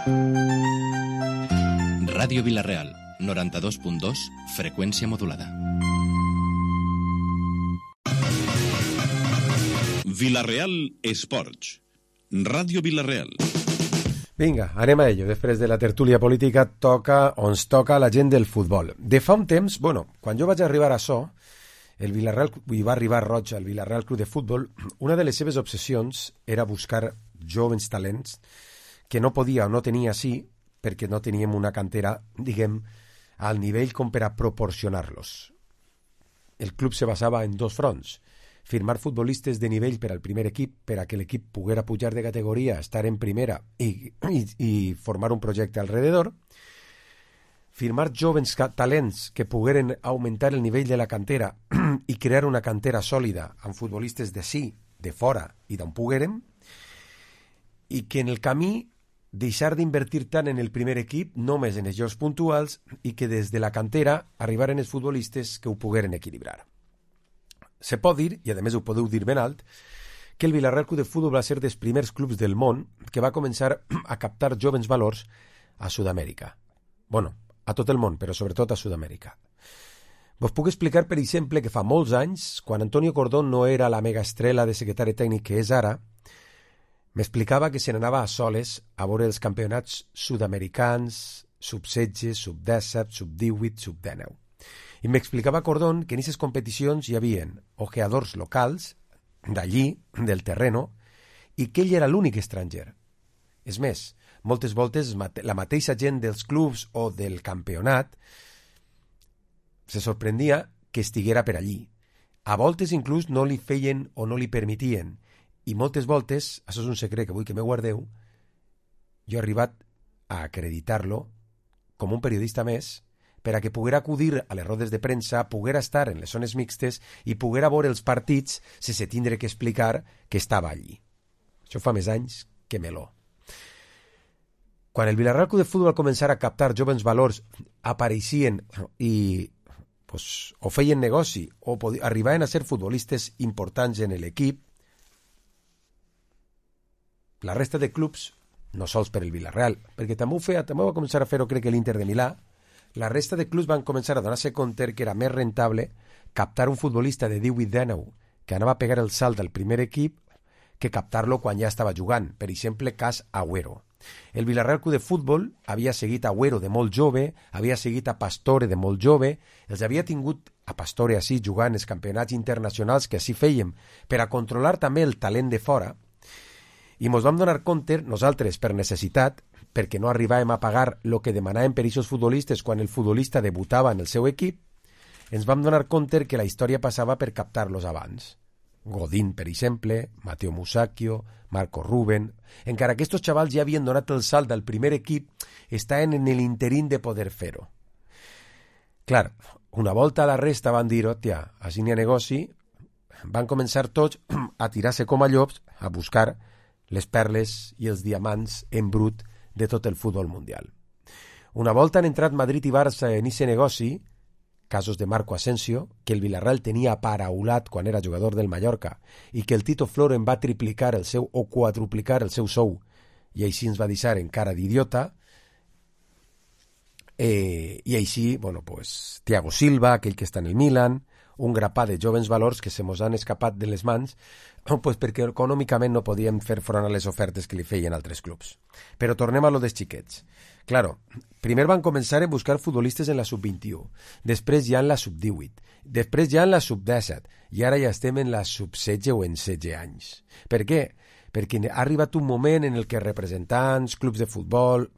Ràdio Vila-real, 92.2, freqüència modulada. Vila-real Esports. Ràdio Vila-real. Vinga, anem a ello. Després de la tertúlia política ens toca la gent del futbol. De fa un temps, quan jo vaig arribar a So, el Vila-real, i va arribar Roig al Vila-real Club de Futbol, una de les seves obsessions era buscar jovens talents que no podia o no tenia sí, perquè no teníem una cantera, diguem, al nivell com per a proporcionar-los. El club se basava en dos fronts: firmar futbolistes de nivell per al primer equip, per a que l'equip poguera pujar de categoria, estar en primera i formar un projecte alrededor; firmar jovens talents que pogueren augmentar el nivell de la cantera i crear una cantera sòlida amb futbolistes de sí, de fora i d'on poguérem, i que en el camí deixar d'invertir tant en el primer equip, només en els jocs puntuals, i que des de la cantera arribaren els futbolistes que ho pogueren equilibrar. Se pot dir, i a més ho podeu dir ben alt, que el Vila-real Club de Futbol va ser dels primers clubs del món que va començar a captar jovens valors a Sud-amèrica. A tot el món, però sobretot a Sud-amèrica. Vos puc explicar, per exemple, que fa molts anys, quan Antonio Cordón no era la megaestrela de secretari tècnic que és ara, m'explicava que se n'anava a soles a veure els campionats sud-americans, sub-16, sub-17, sub-18, sub-19. I m'explicava Cordón que en aquestes competicions hi havia ojeadors locals, d'allí, del terreno, i que ell era l'únic estranger. És més, moltes voltes la mateixa gent dels clubs o del campionat se sorprendia que estiguera per allí. A voltes inclús no li feien o no li permetien, i moltes voltes, això és un secret que vull que me guardeu, jo he arribat a acreditar-lo com un periodista més per a que poguera acudir a les rodes de premsa, poguera estar en les zones mixtes i poguera veure els partits sense tindre que explicar que estava allí. Això fa més anys que meló. Quan el Vila-real Club de Futbol va començar a captar jovens valors, apareixien i o feien negoci o arribaven a ser futbolistes importants en l'equip, la resta de clubs, no sols per el Vila-real, perquè també va començar a fer-ho, crec que l'Inter de Milà, la resta de clubs van començar a donar-se compte que era més rentable captar un futbolista de 18-19 que anava a pegar el salt al primer equip que captar-lo quan ja estava jugant. Per exemple, cas Agüero. El Vila-real Club de Futbol havia seguit Agüero de molt jove, havia seguit a Pastore de molt jove, els havia tingut a Pastore així jugant els campionats internacionals que així fèiem per a controlar també el talent de fora, i mos vam donar compte, nosaltres per necessitat, perquè no arribàvem a pagar el que demanàvem per aquests futbolistes quan el futbolista debutava en el seu equip, ens vam donar compte que la història passava per captar-los abans. Godín, per exemple, Mateo Musacchio, Marco Ruben. Encara que estos xavals ja havien donat el salt al primer equip, estaven en l'interín de poder fer-ho. Clar, una volta a la resta van dir, hòstia, així n'hi ha negoci, van començar tots a tirar-se com a llops a buscar les perles i els diamants en brut de tot el futbol mundial. Una volta han entrat Madrid i Barça en aquest negoci, casos de Marco Asensio, que el Vila-real tenia aparaulat quan era jugador del Mallorca i que el Tito Floro en va triplicar el seu o quadruplicar el seu sou i així ens va deixar en cara d'idiota. I així, Thiago Silva, aquell que està en el Milan, un grapat de jovens valors que se mos han escapat de les mans perquè econòmicament no podíem fer front a les ofertes que li feien altres clubs. Però tornem a lo dels xiquets. Claro, primer van començar a buscar futbolistes en la sub-21, després ja en la sub-18, després ja en la sub-17, i ara ja estem en la sub-16 o en 16 anys. Per què? Perquè ha arribat un moment en el que representants, clubs de futbol,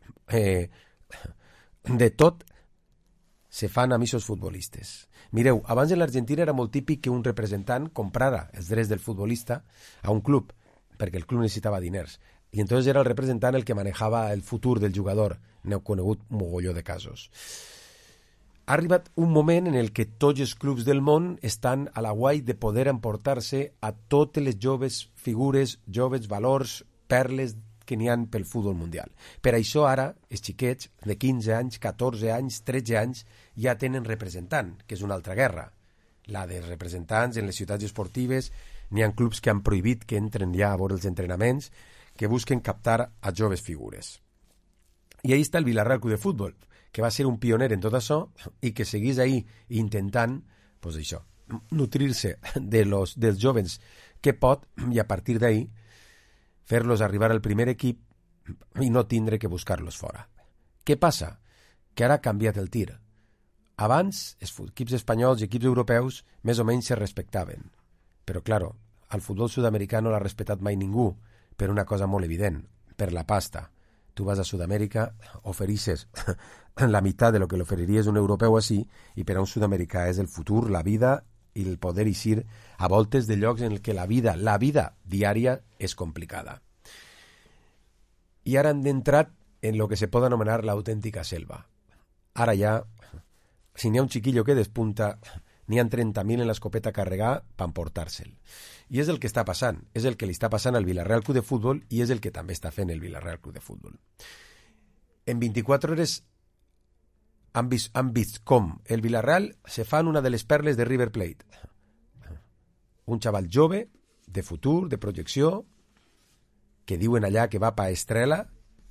de tot, se fan amb aquests futbolistes. Mireu, abans en l'Argentina era molt típic que un representant comprara els drets del futbolista a un club, perquè el club necessitava diners. I entonces era el representant el que manejava el futur del jugador. N'heu conegut un mogolló de casos. Ha arribat un moment en el que tots els clubs del món estan a la guai de poder emportar-se a totes les joves figures, joves valors, perles que n'hi ha pel futbol mundial. Per això ara els xiquets de 15 anys, 14 anys, 13 anys ja tenen representant, que és una altra guerra. La de representants en les ciutats esportives, n'hi ha clubs que han prohibit que entren ja a veure els entrenaments, que busquen captar a joves figures. I ahí està el Villarreal Club de Futbol, que va ser un pioner en tot això i que seguís ahí intentant, pues això, nutrir-se dels jovens que pot i a partir d'ahí fer-los arribar al primer equip i no tindre que buscar-los fora. Què passa? Que ara ha canviat el tir. Abans, els equips espanyols i equips europeus més o menys se respectaven. Però, claro, al futbol sud-americà no l'ha respectat mai ningú per una cosa molt evident, per la pasta. Tu vas a Sud-amèrica, oferisses la meitat de lo que l'oferiries un europeu així, i per a un sud-americà és el futur, la vida i el poder eixir a voltes de llocs en què la vida diària és complicada. I ara han d'entrar en lo que se pot anomenar l'autèntica selva. Ara ja, si n'hi ha un xiquillo que despunta, n'hi ha 30.000 en l'escopeta carregar per emportar-se'l. I és el que està passant, és el que li està passant al Villarreal Club de Futbol i és el que també està fent el Villarreal Club de Futbol. En 24 hores han vist com el Villarreal se fa en una de les perles de River Plate. Un xaval jove, de futur, de projecció, que diuen allà que va pa Estrela.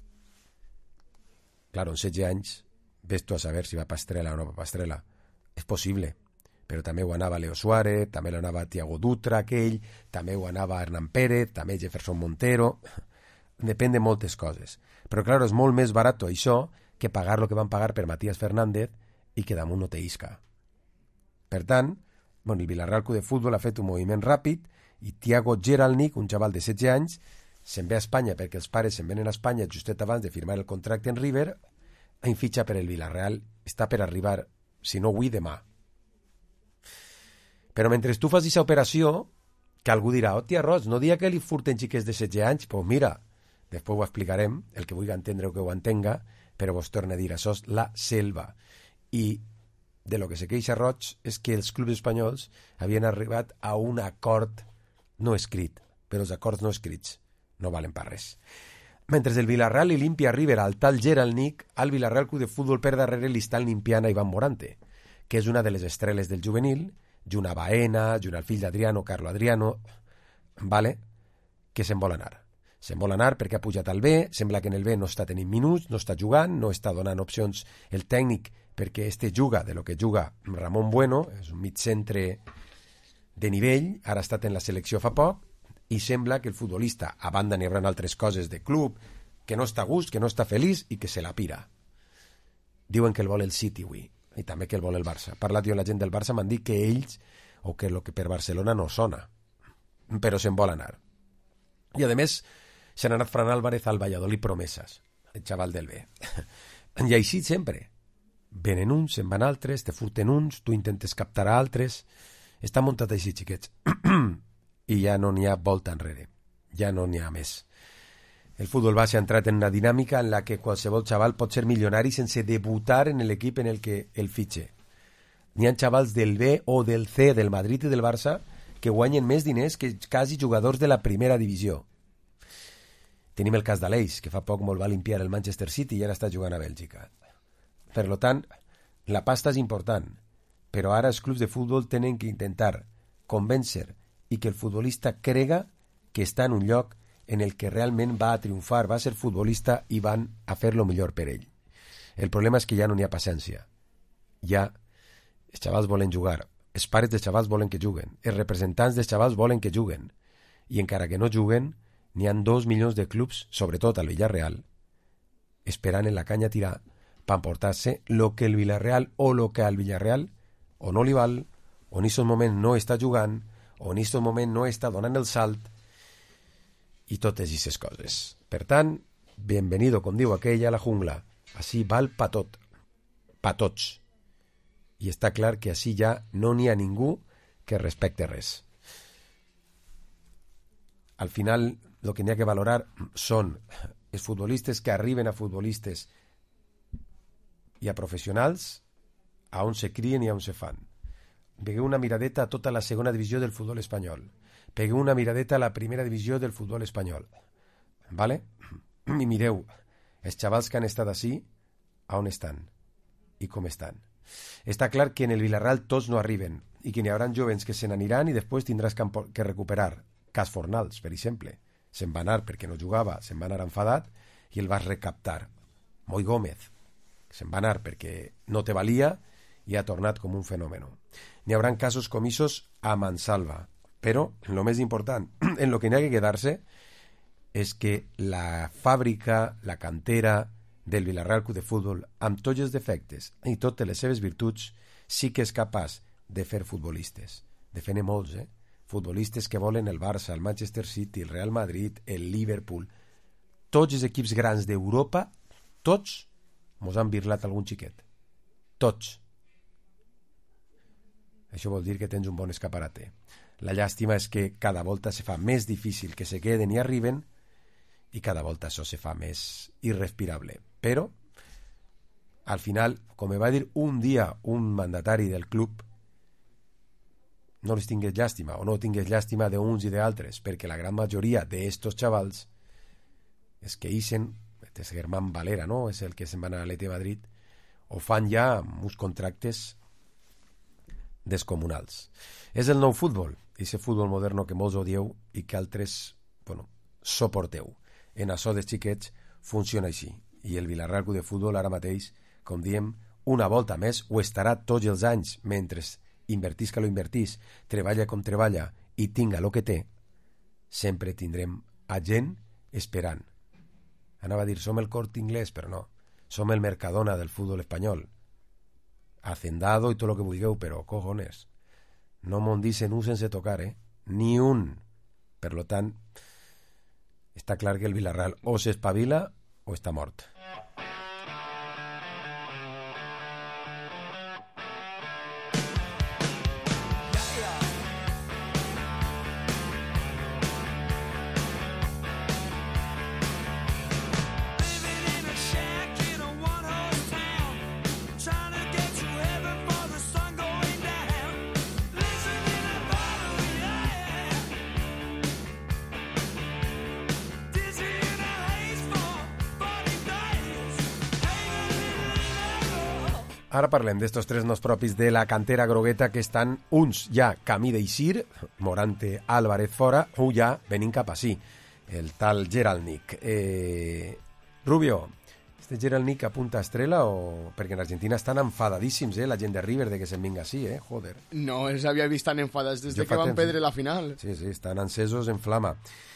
Claro, en 16 anys, ves tu a saber si va pa Estrela o no va pa Estrela. És possible, però també ho anava Leo Suárez, també ho anava Thiago Dutra, aquell, també ho anava Hernán Pérez, també Jefferson Montero. Depèn de moltes coses. Però, claro, és molt més barat això que pagar lo que van pagar per Matías Fernández i que damunt no te isca. Per tant, el Villarreal Club de Futbol ha fet un moviment ràpid i Thiago Geralnik, un xaval de 16 anys, se'n ve a Espanya perquè els pares se'n venen a Espanya justet abans de firmar el contracte en River i fitxa per el Villarreal. Està per arribar, si no avui, demà. Però mentre tu fas aquesta operació, que algú dirà, hòstia, Roig, no dia que li furten xiques de 16 anys? Pues mira, després ho explicarem, el que vulgui entendre o que ho entenga, però vos torno a dir, això és la selva. I de lo que se queixa Roig és que els clubs espanyols havien arribat a un acord no escrit, però els acords no escrits no valen per res. Mentre el Villarreal li limpia River al tal Geralnik, al Villarreal Club de Futbol per darrere li estan limpiant a Iván Morante, que és una de les estrelles del juvenil, junt a Baena, junt al fill d'Adriano, Carlo Adriano, vale? Que se'n vol anar. Se'n vol anar perquè ha pujat al B, sembla que en el B no està tenint minuts, no està jugant, no està donant opcions el tècnic perquè este juga de lo que juga Ramon Bueno, és un mitcentre de nivell, ara ha estat en la selecció fa poc, i sembla que el futbolista, a banda n'hi haurà altres coses de club, que no està a gust, que no està feliç i que se la pira. Diuen que el vol el City avui, i també que el vol el Barça. Parlat jo la gent del Barça, m'han dit que ells, o que el que per Barcelona no sona, però se'n vol anar. I a més, s'han anat Fran Álvarez al Valladolid promeses, el xaval del B. I així sempre. Venen uns, se'n van altres, te furten uns, tu intentes captar a altres. Està muntat així, xiquets. I ja no n'hi ha volta enrere. Ja no n'hi ha més. El futbol base ha entrat en una dinàmica en la que qualsevol xaval pot ser milionari sense debutar en l'equip en el que el fitxe. N'hi ha xavals del B o del C, del Madrid i del Barça, que guanyen més diners que quasi jugadors de la primera divisió. Tenim el cas d'Aleix, que fa poc molt va limpiar el Manchester City i ara està jugant a Bèlgica. Per tant, la pasta és important, però ara els clubs de futbol tenen que intentar convèncer i que el futbolista crega que està en un lloc en el que realment va a triomfar, va a ser futbolista i van a fer lo millor per ell. El problema és que ja no n'hi ha paciència. Ja els xavals volen jugar, els pares dels xavals volen que juguen, els representants dels xavals volen que juguen, i encara que no juguen, n'hi ha 2 milions de clubs, sobretot al Villarreal, esperant en la canya a tirar per emportar-se lo que el Villarreal o lo que al Villarreal o no li val, o en aquest moment no està jugant, o en aquest moment no està donant el salt, i totes aquestes coses. Per tant, bienvenido, com diu aquell, a la jungla. Així val pa tot, pa tots. I està clar que així ja no n'hi ha ningú que respecte res. Al final, el que n'hi ha que valorar són els futbolistes que arriben a futbolistes i a professionals, a on se crien i a on se fan. Pegueu una miradeta a tota la segona divisió del futbol espanyol. Pegueu una miradeta a la primera divisió del futbol espanyol. ¿Vale? I mireu, els xavals que han estat així, a on estan i com estan. Està clar que en el Villarreal tots no arriben i que n'hi haurà jovens que se n'aniran i després tindràs que recuperar. Cas Fornals, per exemple. Se'n va anar perquè no jugava, se'n va anar enfadat i el vas recaptar. Moi Gómez, que se'n va anar perquè no te valia i ha tornat com un fenomen. N'hi haurà casos comisos a mansalva, però el més important, en lo que n'hi ha que quedar-se, és que la fàbrica, la cantera del Villarreal Club de Futbol, amb tots els defectes i totes les seves virtuts, sí que és capaç de fer futbolistes. De fer-ne molts, futbolistes que volen el Barça, el Manchester City, el Real Madrid, el Liverpool. Tots els equips grans d'Europa, tots, mos han birlat algun xiquet. Tots. Això vol dir que tens un bon escaparate. La llàstima és que cada volta se fa més difícil que se queden i arriben i cada volta això se fa més irrespirable. Però, al final, com me va dir un dia un mandatari del club, no les tingués llàstima o no tingués llàstima d'uns i d'altres, perquè la gran majoria d'estos xavals és que ixen, és Germán Valera, no? És el que se'n va anar a l'ET Madrid, o fan ja uns contractes descomunals. És el nou futbol, aquest futbol moderno que molts odieu i que altres, soporteu. En això dels xiquets funciona així. I el Villarreal Club de Futbol ara mateix, com diem, una volta més ho estarà tots els anys, mentre invertís que lo invertís, treballa com treballa i tinga lo que té, sempre tindrem a gent esperant. Anava a dir, som el Corte Inglés, però no. Som el Mercadona del futbol espanyol. Hacendado i tot lo que vulgueu, però, cojones, no me'n dicen un sense tocar, ni un. Per lo tant, està clar que el Villarreal o s'espavila o està mort. Ara parlem d'estos tres nos propis de la cantera grogueta que estan uns ja camí d'eixir, Morante, Álvarez fora, un ja venint cap així, el tal Gerald Nick. Rubio, este Gerald Nick apunta estrella o...? Perquè en Argentina estan enfadadíssims, la gent de River de que se'n vinga així, joder. No, els havia vist tan enfadats des de que van perdre la final. Sí, estan encesos en flama.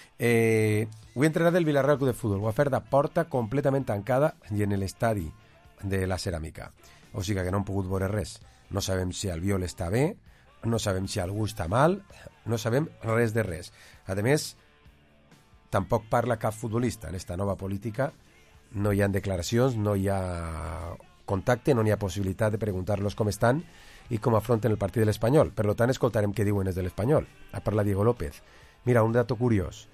Avui entrenat del Villarreal Club de Futbol, ho va fer de porta completament tancada i en l'estadi de la Ceràmica. O sigui que no hem pogut veure res. No sabem si Albiol està bé, no sabem si algú està mal, no sabem res de res. A més, tampoc parla cap futbolista. En esta nova política no hi ha declaracions, no hi ha contacte, no hi ha possibilitat de preguntar-los com estan i com afronten el partit de l'Espanyol. Per tant, escoltarem què diuen els de l'Espanyol. Ha parlat Diego López. Mira, un dato curiós.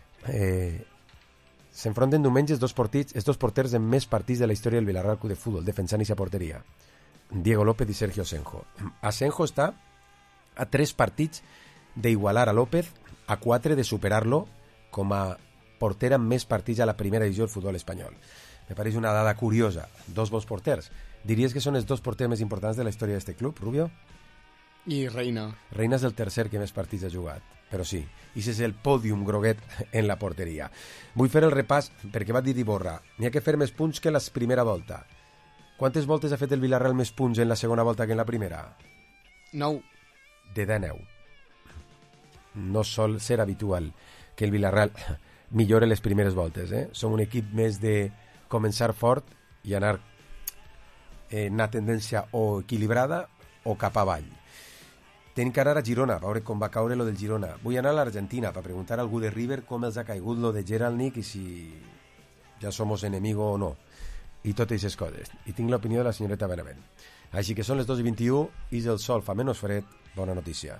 S'enfronten diumenge els dos porters amb més partits de la història del Villarreal Club de Futbol, defensant aquesta porteria. Diego López i Sergio Asenjo. Asenjo està a 3 partits d'igualar a López, a 4 de superar-lo com a porter amb més partits a la primera divisió del futbol espanyol. Me pareix una dada curiosa. 2 bons porters. Diries que són els 2 porters més importants de la història d'aquest club, Rubio? I Reina. Reina és el tercer que més partits ha jugat. Però sí, això és el pòdium groguet en la porteria. Vull fer el repàs perquè va dir Iborra, n'hi ha que fer més punts que la primera volta. Quantes voltes ha fet el Villarreal més punts en la segona volta que en la primera? 9. De 9. No sol ser habitual que el Villarreal millore les primeres voltes. Som un equip més de començar fort i anar en una tendència o equilibrada o cap avall. Tenim que anar a Girona, a veure com va caure lo del Girona. Vull anar a l'Argentina per preguntar a algú de River com els ha caigut lo de Gerald Nick i si ja somos enemigo o no. I totes aquestes coses. I tinc l'opinió de la senyoreta Benavent. Així que són les 2:21 i el sol fa menys fred. Bona notícia.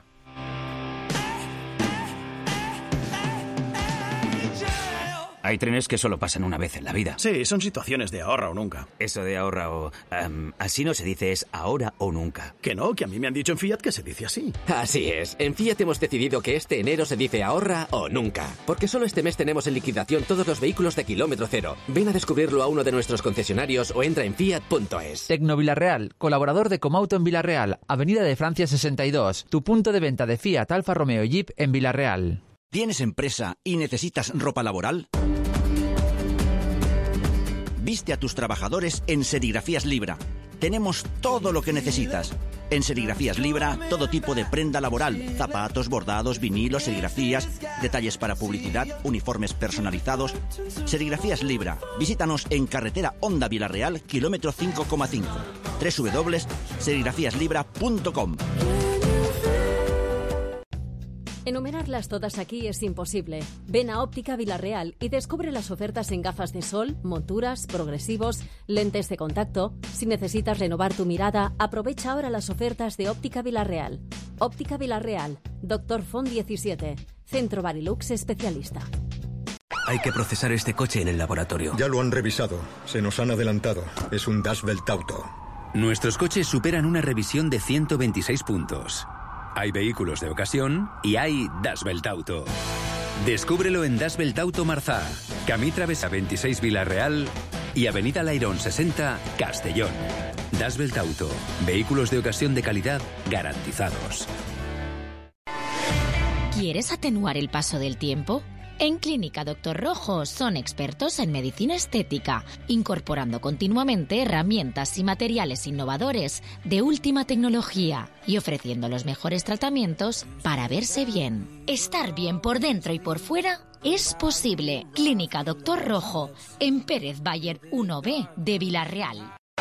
Hay trenes que solo pasan una vez en la vida. Sí, son situaciones de ahorra o nunca. Eso de ahorra o... así no se dice, es ahora o nunca. Que no, que a mí me han dicho en Fiat que se dice así. Así es. En Fiat hemos decidido que este enero se dice ahorra o nunca. Porque solo este mes tenemos en liquidación todos los vehículos de kilómetro cero. Ven a descubrirlo a uno de nuestros concesionarios o entra en fiat.es. Tecno Villarreal, colaborador de Comauto en Villarreal, Avenida de Francia 62. Tu punto de venta de Fiat, Alfa Romeo y Jeep en Villarreal. ¿Tienes empresa y necesitas ropa laboral? Viste a tus trabajadores en Serigrafías Libra. Tenemos todo lo que necesitas. En Serigrafías Libra, todo tipo de prenda laboral, zapatos, bordados, vinilos, serigrafías, detalles para publicidad, uniformes personalizados. Serigrafías Libra. Visítanos en carretera Honda Vilarreal, kilómetro 5,5. www.serigrafíaslibra.com. Enumerarlas todas aquí es imposible. Ven a Óptica Vilarreal y descubre las ofertas en gafas de sol, monturas, progresivos, lentes de contacto. Si necesitas renovar tu mirada, aprovecha ahora las ofertas de Óptica Vilarreal. Óptica Vilarreal, Dr. Font 17, Centro Barilux Especialista. Hay que procesar este coche en el laboratorio. Ya lo han revisado. Se nos han adelantado. Es un Das Welt Auto. Nuestros coches superan una revisión de 126 puntos. Hay vehículos de ocasión y hay Das Welt Auto. Descúbrelo en Das Welt Auto Marzá, Camí Travesa 26 Vilarreal y Avenida Lairón 60 Castellón. Das Welt Auto. Vehículos de ocasión de calidad garantizados. ¿Quieres atenuar el paso del tiempo? En Clínica Dr. Rojo son expertos en medicina estética, incorporando continuamente herramientas y materiales innovadores de última tecnología y ofreciendo los mejores tratamientos para verse bien. Estar bien por dentro y por fuera es posible. Clínica Dr. Rojo, en Pérez Bayer 1B de Vilarreal.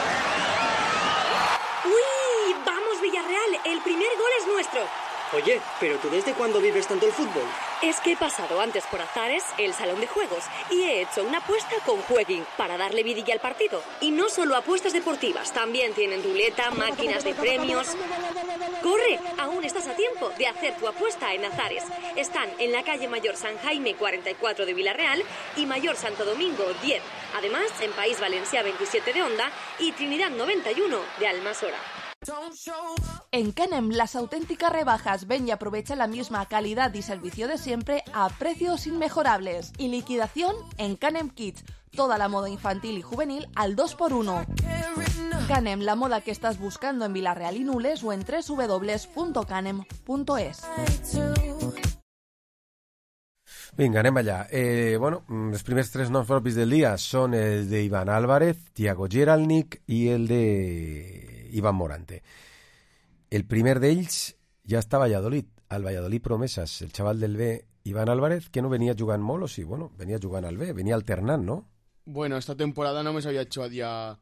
¡Uy! ¡Vamos, Villarreal! El primer gol es nuestro. Oye, ¿pero tú desde cuándo vives tanto el fútbol? Es que he pasado antes por Azares, el salón de juegos, y he hecho una apuesta con Jueguin para darle vidilla al partido. Y no solo apuestas deportivas, también tienen ruleta, máquinas de premios. ¡Corre! Aún estás a tiempo de hacer tu apuesta en Azares. Están en la calle Mayor San Jaime 44 de Vilarreal y Mayor Santo Domingo 10. Además, en País Valencià 27 de Onda y Trinidad 91 de Almasora. En Canem, las auténticas rebajas. Ven y aprovecha la misma calidad y servicio de siempre a precios inmejorables. Y liquidación en Canem Kids. Toda la moda infantil y juvenil al 2x1. Canem, la moda que estás buscando en Vilarreal y Nules o en www.canem.es. Vinga, anem allà. Els primers 3 noms propis del dia són el de Iván Álvarez, Thiago Geralnik i el de Iván Morante. El primer d'ells ja està a Valladolid, al Valladolid Promesas, el xaval del B, Iván Álvarez, que no venia jugant molt, o sí, bueno, venia jugant al B, venia alternant, ¿no? Bueno, esta temporada només havia hecho a dia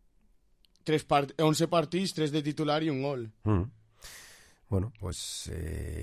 11 partits, 3 de titular y un gol. Bueno, pues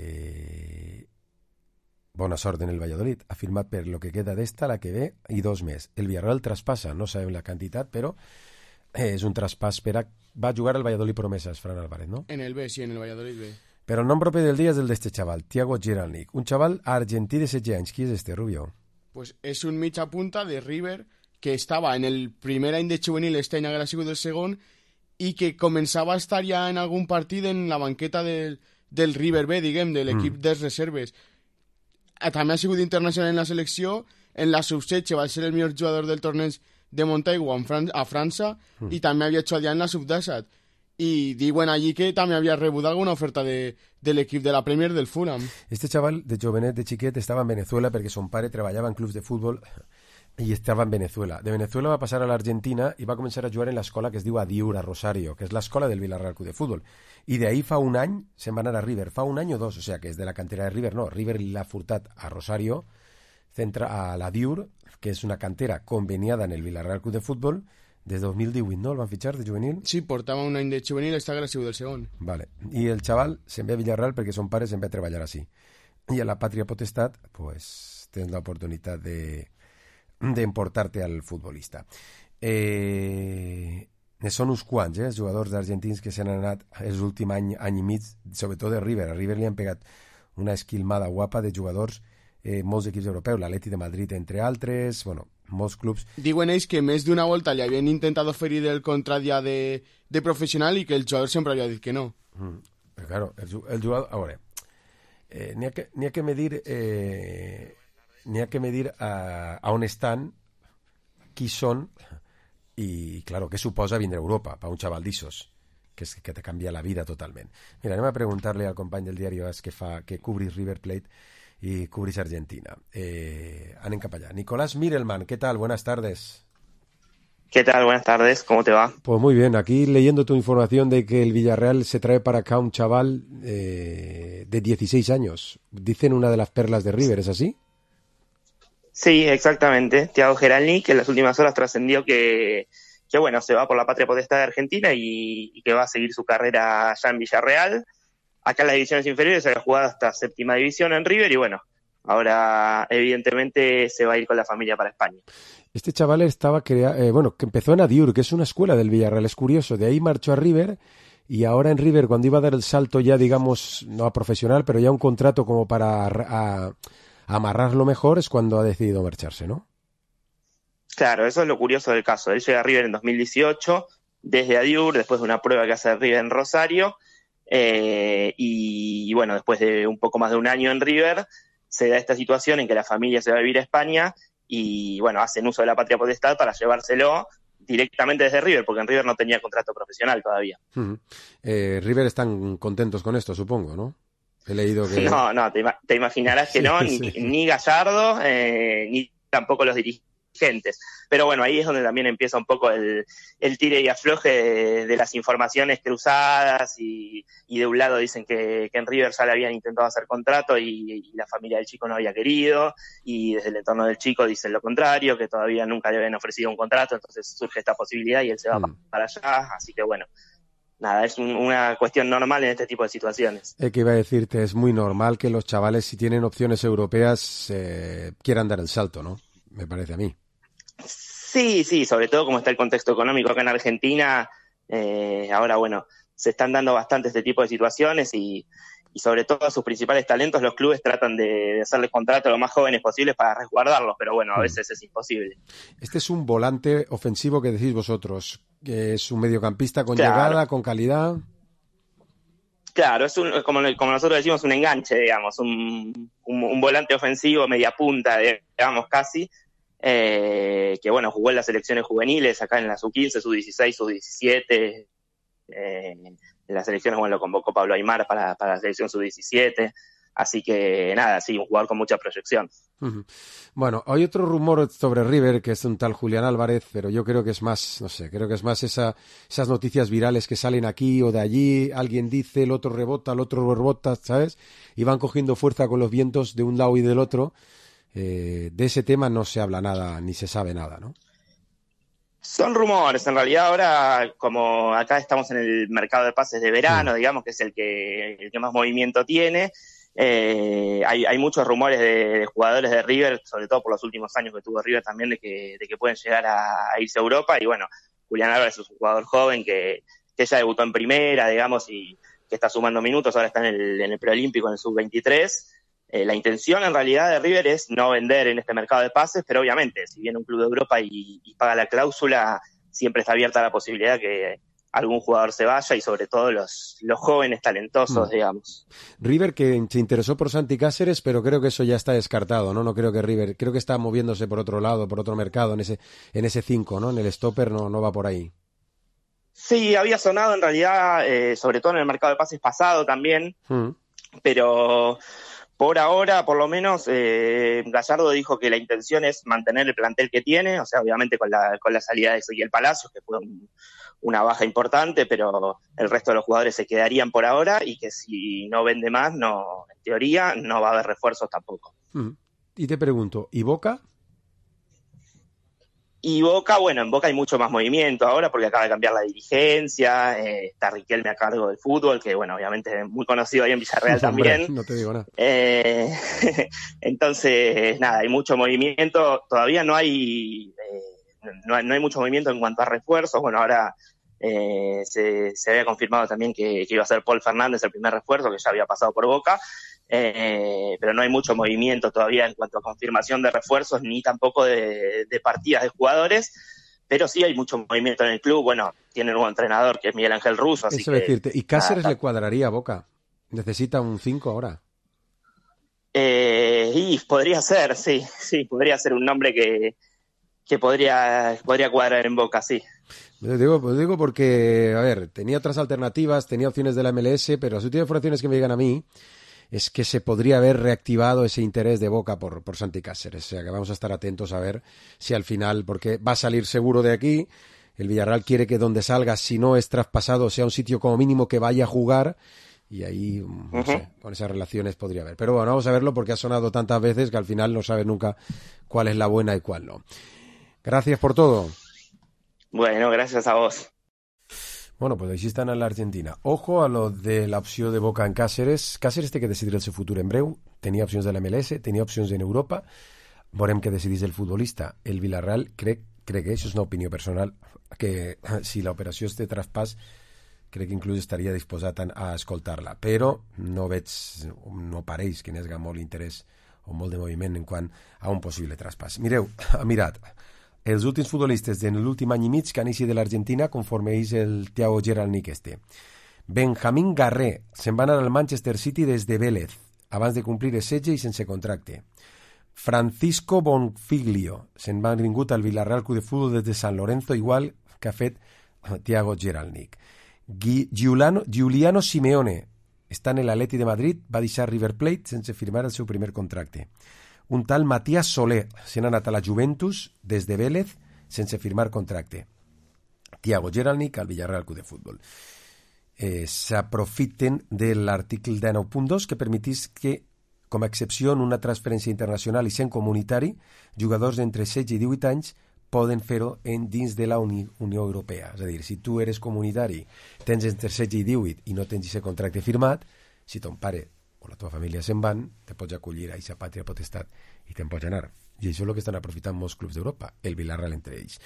bona sort en el Valladolid. Ha firmat per lo que queda d'esta, la que ve, i 2 més. El Villarreal traspassa, no sabem la quantitat, però és un traspàs per a... Va jugar al Valladolid Promesas, Fran Álvarez, ¿no? En el B, sí, en el Valladolid B. Però el nom propi del dia és el d'este xaval, Thiago Geralnik. Un xaval argentí de 16 anys. Qui és este, Rubio? Pues es un mitja punta de River que estava en el primer any de juvenil este any haguera sigut el segon i que començava a estar ja en algun partit en la banqueta del River B, diguem, de l'equip dels reserves. També ha sigut internacional en la selecció, en la sub-16 va ser el millor jugador del torneig de Montaigu a França i també havia hecho allà en la sub-17 i diuen allí que també havia rebut alguna oferta de l'equip de la Premier del Fulham. Este chaval de jovenet, de xiquet, estava en Venezuela perquè son pare treballava en clubs de futbol i estava en Venezuela. De Venezuela va passar a l'Argentina i va començar a jugar en l'escola que es diu Adiur, a Rosario, que és l'escola del Villarreal Club de Futbol. I d'ahí fa un any se'n va anar a River. Fa un any o 2, o sea, que és de la cantera de River. No, River l'ha furtat a Rosario, a l'Adiur, que és una cantera conveniada en el Villarreal Club de Futbol, des de 2018, no? El van fitxar de juvenil? Sí, portava un any de juvenil, està agressiu del segon. Vale. I el xaval se'n ve a Villarreal perquè son pare se'n ve a treballar així. I a la pàtria potestat, pues, tens l'oportunitat d'emportar-te al futbolista. Ne són uns quants, els jugadors argentins que s'han anat els últims any i mig, sobretot de River. A River li han pegat una esquilmada guapa de jugadors, molts equips europeus, l'Atleti de Madrid, entre altres, bueno, molts clubs. Diuen ells que més d'una volta li havien intentat oferir el contrat ja de professional i que el jugador sempre havia dit que no. Però claro, el jugador... A veure, n'hi ha que medir a on estan, qui són i, claro, què suposa vindre a Europa per un xaval d'issos, que te canvia la vida totalment. Mira, anem a preguntar-li al company del diari AS que cobris River Plate y cubrís Argentina. Anem cap allá. Nicolás Mirelman, ¿qué tal? Buenas tardes. ¿Qué tal? Buenas tardes, ¿cómo te va? Pues muy bien, aquí leyendo tu información de que el Villarreal se trae para acá un chaval de 16 años. Dicen una de las perlas de River, ¿es así? Sí, exactamente. Thiago Geralni, que en las últimas horas trascendió que bueno, se va por la patria potestad de Argentina y que va a seguir su carrera allá en Villarreal. Acá en las divisiones inferiores se ha jugado hasta séptima división en River y bueno, ahora evidentemente se va a ir con la familia para España. Este chaval estaba que empezó en Adiur, que es una escuela del Villarreal, es curioso. De ahí marchó a River y ahora en River, cuando iba a dar el salto ya, digamos, no a profesional, pero ya un contrato como para amarrarlo mejor, es cuando ha decidido marcharse, ¿no? Claro, eso es lo curioso del caso. Él llega a River en 2018, desde Adiur, después de una prueba que hace River en Rosario, y bueno, después de un poco más de un año en River, se da esta situación en que la familia se va a vivir a España y bueno, hacen uso de la patria potestad para llevárselo directamente desde River, porque en River no tenía contrato profesional todavía. River están contentos con esto, supongo, ¿no? He leído que... No, te imaginarás que no, sí. ni Gallardo, ni tampoco los dirigentes. Pero bueno, ahí es donde también empieza un poco el tire y afloje de las informaciones cruzadas y de un lado dicen que en River ya le habían intentado hacer contrato y la familia del chico no había querido, y desde el entorno del chico dicen lo contrario, que todavía nunca le habían ofrecido un contrato, entonces surge esta posibilidad y él se va para allá, así que bueno, nada, es una cuestión normal en este tipo de situaciones. Que iba a decirte, es muy normal que los chavales, si tienen opciones europeas, quieran dar el salto, ¿no? Me parece a mí. Sí, sobre todo como está el contexto económico acá en Argentina, ahora bueno, se están dando bastante este tipo de situaciones y sobre todo a sus principales talentos los clubes tratan de hacerles contratos lo más jóvenes posibles para resguardarlos, pero bueno, a veces es imposible. Este es un volante ofensivo que decís vosotros, que es un mediocampista con Claro. llegada, con calidad. Claro, es como nosotros decimos, un enganche, digamos, un volante ofensivo, media punta, digamos casi, que bueno, jugó en las selecciones juveniles, acá en la sub-15, sub-16, sub-17, en las selecciones, bueno, lo convocó Pablo Aimar para la selección sub-17, así que nada, sí, un jugador con mucha proyección. Bueno, hay otro rumor sobre River, que es un tal Julián Álvarez, pero yo creo que es más, no sé, creo que es más esas noticias virales que salen aquí o de allí, alguien dice, el otro rebota, ¿sabes? Y van cogiendo fuerza con los vientos de un lado y del otro. De ese tema no se habla nada, ni se sabe nada, ¿no? Son rumores, en realidad ahora, como acá estamos en el mercado de pases de verano, digamos que es el que más movimiento tiene, hay muchos rumores de jugadores de River, sobre todo por los últimos años que tuvo River también, de que pueden llegar a irse a Europa, y bueno, Julián Álvarez es un jugador joven que ya debutó en primera, digamos, y que está sumando minutos, ahora está en el preolímpico, en el sub-23. La intención en realidad de River es no vender en este mercado de pases, pero obviamente si viene un club de Europa y paga la cláusula, siempre está abierta la posibilidad que algún jugador se vaya, y sobre todo los jóvenes talentosos, digamos. River, que se interesó por Santi Cáceres, pero creo que eso ya está descartado, ¿no? No creo que River, creo que está moviéndose por otro lado, por otro mercado, en ese 5, ¿no? En el stopper no va por ahí. Sí, había sonado en realidad, sobre todo en el mercado de pases pasado también, pero por ahora, por lo menos, Gallardo dijo que la intención es mantener el plantel que tiene, o sea, obviamente con la salida de Ezequiel Palacios, que fue una baja importante, pero el resto de los jugadores se quedarían por ahora, y que si no vende más, no, en teoría, no va a haber refuerzos tampoco. Y te pregunto, ¿y Boca? Y Boca, bueno, en Boca hay mucho más movimiento ahora porque acaba de cambiar la dirigencia, está Riquelme a cargo del fútbol, que bueno, obviamente es muy conocido ahí en Villarreal también. No te digo nada. Entonces, nada, hay mucho movimiento, todavía no hay mucho movimiento en cuanto a refuerzos. Bueno, ahora se había confirmado también que iba a ser Paul Fernández el primer refuerzo, que ya había pasado por Boca. Pero no hay mucho movimiento todavía en cuanto a confirmación de refuerzos, ni tampoco de partidas de jugadores, pero sí hay mucho movimiento en el club. Bueno, tiene un nuevo entrenador que es Miguel Ángel Russo, así Eso que... decirte, ¿y Cáceres le cuadraría a Boca? ¿Necesita un 5 ahora? Y podría ser, sí, podría ser un nombre que podría cuadrar en Boca, sí. Pues digo porque, a ver, tenía otras alternativas, tenía opciones de la MLS, pero si tiene opciones que me digan a mí, es que se podría haber reactivado ese interés de Boca por Santi Cáceres. O sea, que vamos a estar atentos a ver si al final, porque va a salir seguro de aquí, el Villarreal quiere que donde salga, si no es traspasado, sea un sitio como mínimo que vaya a jugar, y ahí, no sé, con esas relaciones podría haber. Pero bueno, vamos a verlo porque ha sonado tantas veces que al final no sabes nunca cuál es la buena y cuál no. Gracias por todo. Bueno, gracias a vos. Bueno, pues així estan a l'Argentina. Ojo a lo de l'opció de Boca en Cáceres. Cáceres té que decidir el seu futur en breu. Tenia opcions de la MLS, tenia opcions en Europa. Veurem què decidís el futbolista. El Villarreal crec que això és una opinió personal, que si l'operació és de traspàs, crec que inclús estaria disposat a escoltar-la. Però no pareix que n'hi hagi molt interès o molt de moviment en quant a un possible traspàs. Mireu, mirat, els últims futbolistes en l'últim any i mig que han eixit de l'Argentina conforme és el Thiago Geralnik este. Benjamín Garré se'n va anar al Manchester City des de Vélez abans de complir el setge i sense contracte. Francisco Bonfiglio se'n va vingut al Villarreal Club de Futbol des de San Lorenzo, igual que ha fet Thiago Geralnik. Giuliano Simeone està en l'Atleti de Madrid, va deixar River Plate sense firmar el seu primer contracte. Un tal Matías Soler se n'ha anat a la Juventus des de Vélez sense firmar contracte. Thiago Geralnik al Villarreal Club de Futbol. S'aprofiten de l'article 19.2 que permetís que, com a excepció en una transferència internacional i sent comunitari, jugadors d'entre 16 i 18 anys poden fer-ho dins de la Unió Europea. És a dir, si tu eres comunitari, tens entre 16 i 18 i no tens aquest contracte firmat, si ton pare o la teva família se'n van, te pots acollir a aquesta pàtria potestat i te'n pots anar. I això és el que estan aprofitant molts clubs d'Europa, el Villarreal entre ells.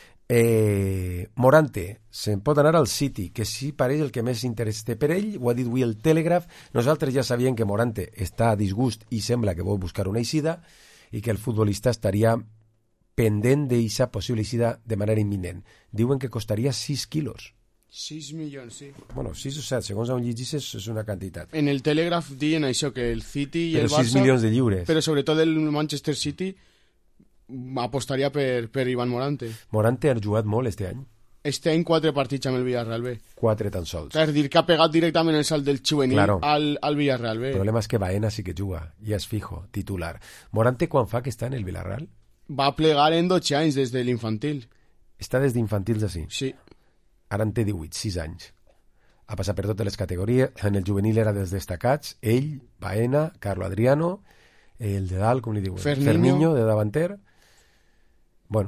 Morante se'n pot anar al City, que sí pareix el que més interès té per ell, ho ha dit avui el Telegraph. Nosaltres ja sabíem que Morante està a disgust i sembla que vol buscar una eixida i que el futbolista estaria pendent d'eixa possible eixida de manera imminent. Diuen que costaria 6 quilos. 6 milions, sí. Bueno, 6 o 7, segons on llegis és una quantitat. En el Telegraph diuen això, que el City i el Barça... Però 6 milions de lliures. Però sobretot el Manchester City apostaria per Iván Morante. Morante ha jugat molt este any. Este any 4 partits amb el Villarreal B. 4 tan sols. És a dir, que ha pegat directament el salt del juvenil claro. al Villarreal B. El problema és que Baena sí que juga, i és fijo, titular. Morante quan fa que està en el Villarreal? Va plegar en 12 anys des de l'infantil. Està des d'infantils així? Sí. Ara en té 18, 6 anys. Ha passat per totes les categories. En el juvenil era dels destacats. Ell, Baena, Carlo Adriano, el de dalt, com li diuen? Ferniño, de davanter. Bueno,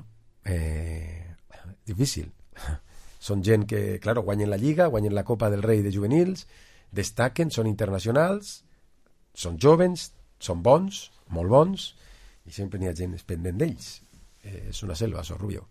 difícil. Són gent que, claro, guanyen la Lliga, guanyen la Copa del Rei de juvenils, destaquen, són internacionals, són jovens, són bons, molt bons, i sempre n'hi ha gent pendent d'ells. És una selva, so Rubio.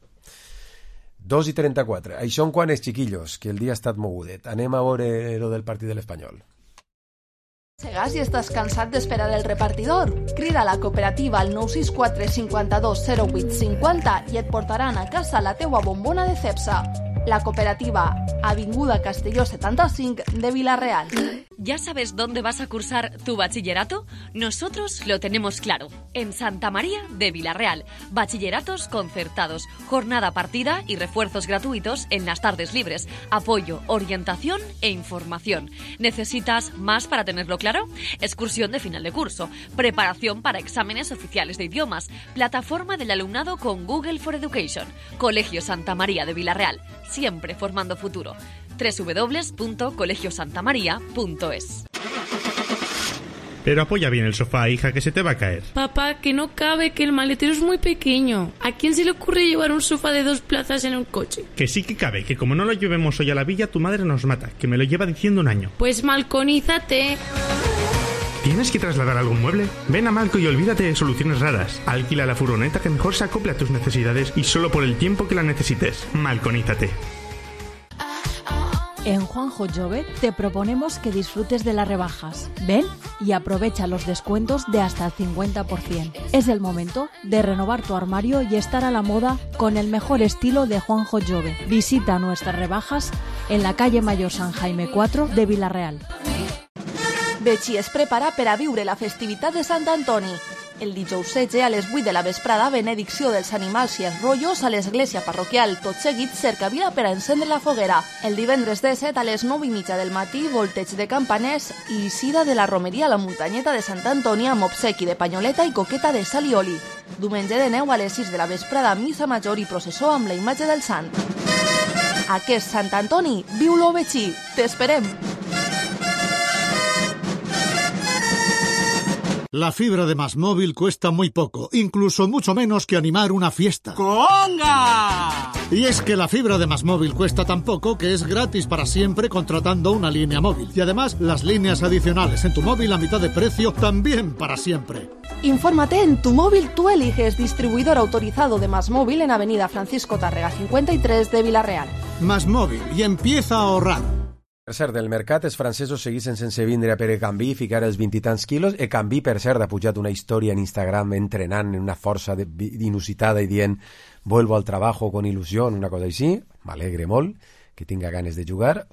2:34. Això en quant és, chiquillos, que el dia ha estat mogudet. Anem a veure lo del partit de l'Espanyol. Segas i estàs cansat d'esperar el repartidor? Crida a la cooperativa al 964 52 08 50 i et portaran a casa la teua bombona de Cepsa. La cooperativa, Avinguda Castelló 75 de Villarreal. ¿Ya sabes dónde vas a cursar tu bachillerato? Nosotros lo tenemos claro. En Santa María de Villarreal. Bachilleratos concertados, jornada partida y refuerzos gratuitos en las tardes libres. Apoyo, orientación e información. ¿Necesitas más para tenerlo claro? Excursión de final de curso. Preparación para exámenes oficiales de idiomas. Plataforma del alumnado con Google for Education. Colegio Santa María de Villarreal. Siempre formando futuro. www.colegiosantamaria.es. Pero apoya bien el sofá, hija, que se te va a caer. Papá, que no cabe, que el maletero es muy pequeño. ¿A quién se le ocurre llevar un sofá de 2 plazas en un coche? Que sí que cabe, que como no lo llevemos hoy a la villa, tu madre nos mata, que me lo lleva diciendo un año. Pues malconízate. ¿Tienes que trasladar algún mueble? Ven a Malco y olvídate de soluciones raras. Alquila la furgoneta que mejor se acople a tus necesidades y solo por el tiempo que la necesites. Malconízate. En Juanjo Jove te proponemos que disfrutes de las rebajas. Ven y aprovecha los descuentos de hasta el 50%. Es el momento de renovar tu armario y estar a la moda con el mejor estilo de Juanjo Jove. Visita nuestras rebajas en la calle Mayor San Jaime 4 de Villarreal. Betxí es prepara per a viure la festivitat de Sant Antoni. El dijous 16 a les 8 de la vesprada, benedicció dels animals i els rotllos a l'església parroquial. Tot seguit, cercavila per a encendre la foguera. El divendres 17 a les 9:30 del matí, volteig de campaners i eixida de la romeria a la muntanyeta de Sant Antoni amb obsequi de panyoleta i coqueta de sal i oli. Diumenge de neu a les 6 de la vesprada, missa major i processó amb la imatge del sant. Aquest Sant Antoni, viu-lo Betxí. T'esperem! La fibra de MásMóvil cuesta muy poco, incluso mucho menos que animar una fiesta. ¡Conga! Y es que la fibra de MásMóvil cuesta tan poco que es gratis para siempre contratando una línea móvil. Y además, las líneas adicionales en tu móvil a mitad de precio también para siempre. Infórmate en Tu Móvil Tú Eliges, distribuidor autorizado de MásMóvil en Avenida Francisco Tárrega 53 de Vila-real. MásMóvil, y empieza a ahorrar. Per cert, del mercat, els francesos seguissin sense vindre a Pere Cambí i ficar els 20 i tants quilos. Cambí, per cert, ha pujat una història en Instagram entrenant en una força inusitada i dient vuelvo al trabajo con ilusión, una cosa així. M'alegre molt que tinga ganes de jugar.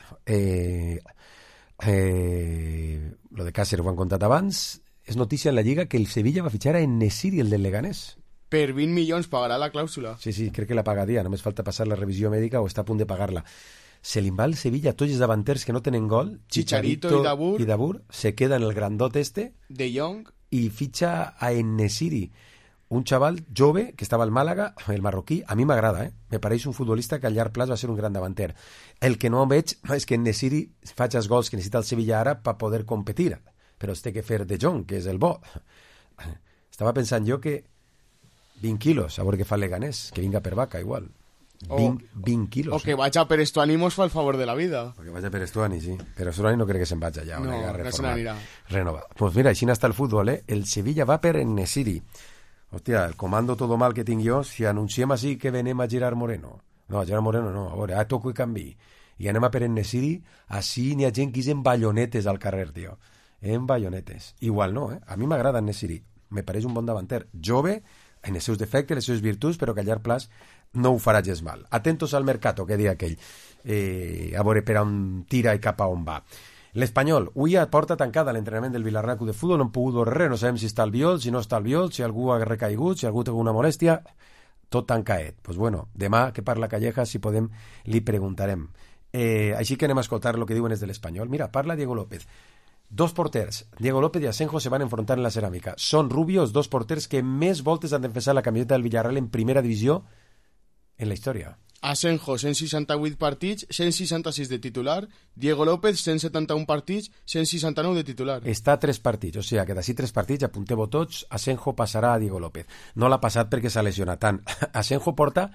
Lo de Cáceres ho han contat abans. És notícia en la Lliga que el Sevilla va fitxar a En-Nesyri, el del Leganés. Per 20 milions pagarà la clàusula. Sí, crec que la pagaria. Només falta passar la revisió mèdica o està a punt de pagar-la. Se li va al Sevilla tots els davanters que no tenen gol, Chicharito i Dabur, se queda en el grandot De Jong, i fitxa a En-Nesyri, un xaval jove que estava al Màlaga, el marroquí. A mi m'agrada, me pareix un futbolista que a llarg plaç va ser un gran davanter. El que no veig és que En-Nesyri faci els gols que necessita el Sevilla ara per poder competir, però es té que fer De Jong, que és el bo. Estava pensant jo que 20 quilos, a veure què fa el Leganés, que vinga per vaca igual. 20 quilos. O que vaya per Estuani mos fa el favor de la vida. O que vaya per Estuani, sí. Pero Estuani no cree que se'n vagi allà. No, no se n'anirà. Renova. Pues mira, així està el futbol, El Sevilla va per En-Nesyri. Hòstia, el comando todo mal que tinc jo, si anunciem així que venem a Gerard Moreno. No, a Gerard Moreno no, a veure, a Toco i Canvi. I anem a per En-Nesyri, així n'hi ha gent que és en ballonetes al carrer, tio. En ballonetes. Igual no, A mi m'agrada En-Nesyri. Me pareix un bon davanter. Jove, en els seus defectes, les seves virtuts, però que a llarg plaç no ho farà gens mal. Atentos al mercato, que deia aquell. A veure per on tira i cap a on va. L'Espanyol, avui a porta tancada l'entrenament del Villarreal Club de Futbol, no hem pogut veure res, no sabem si està al viol, si no està al viol, si algú ha recaigut, si algú té alguna molèstia, tot tancaet. Pues bueno, demà que parla Calleja, si podem, li preguntarem. Així que anem a escoltar el que diuen des de l'Espanyol. Mira, parla Diego López. Dos porters, Diego López y Asenjo, se van a enfrentar en la cerámica. Son rubios, dos porters que més voltes han defensat la camiseta del Villarreal en primera divisió en la història. Asenjo, 168 partits, 166 de titular. Diego López, 171 partits, 169 de titular. Està a 3 partits, o sigui que d'ací 3 partits, apunteu-ho tots, Asenjo passarà a Diego López. No l'ha passat perquè s'ha lesionat tant. Asenjo porta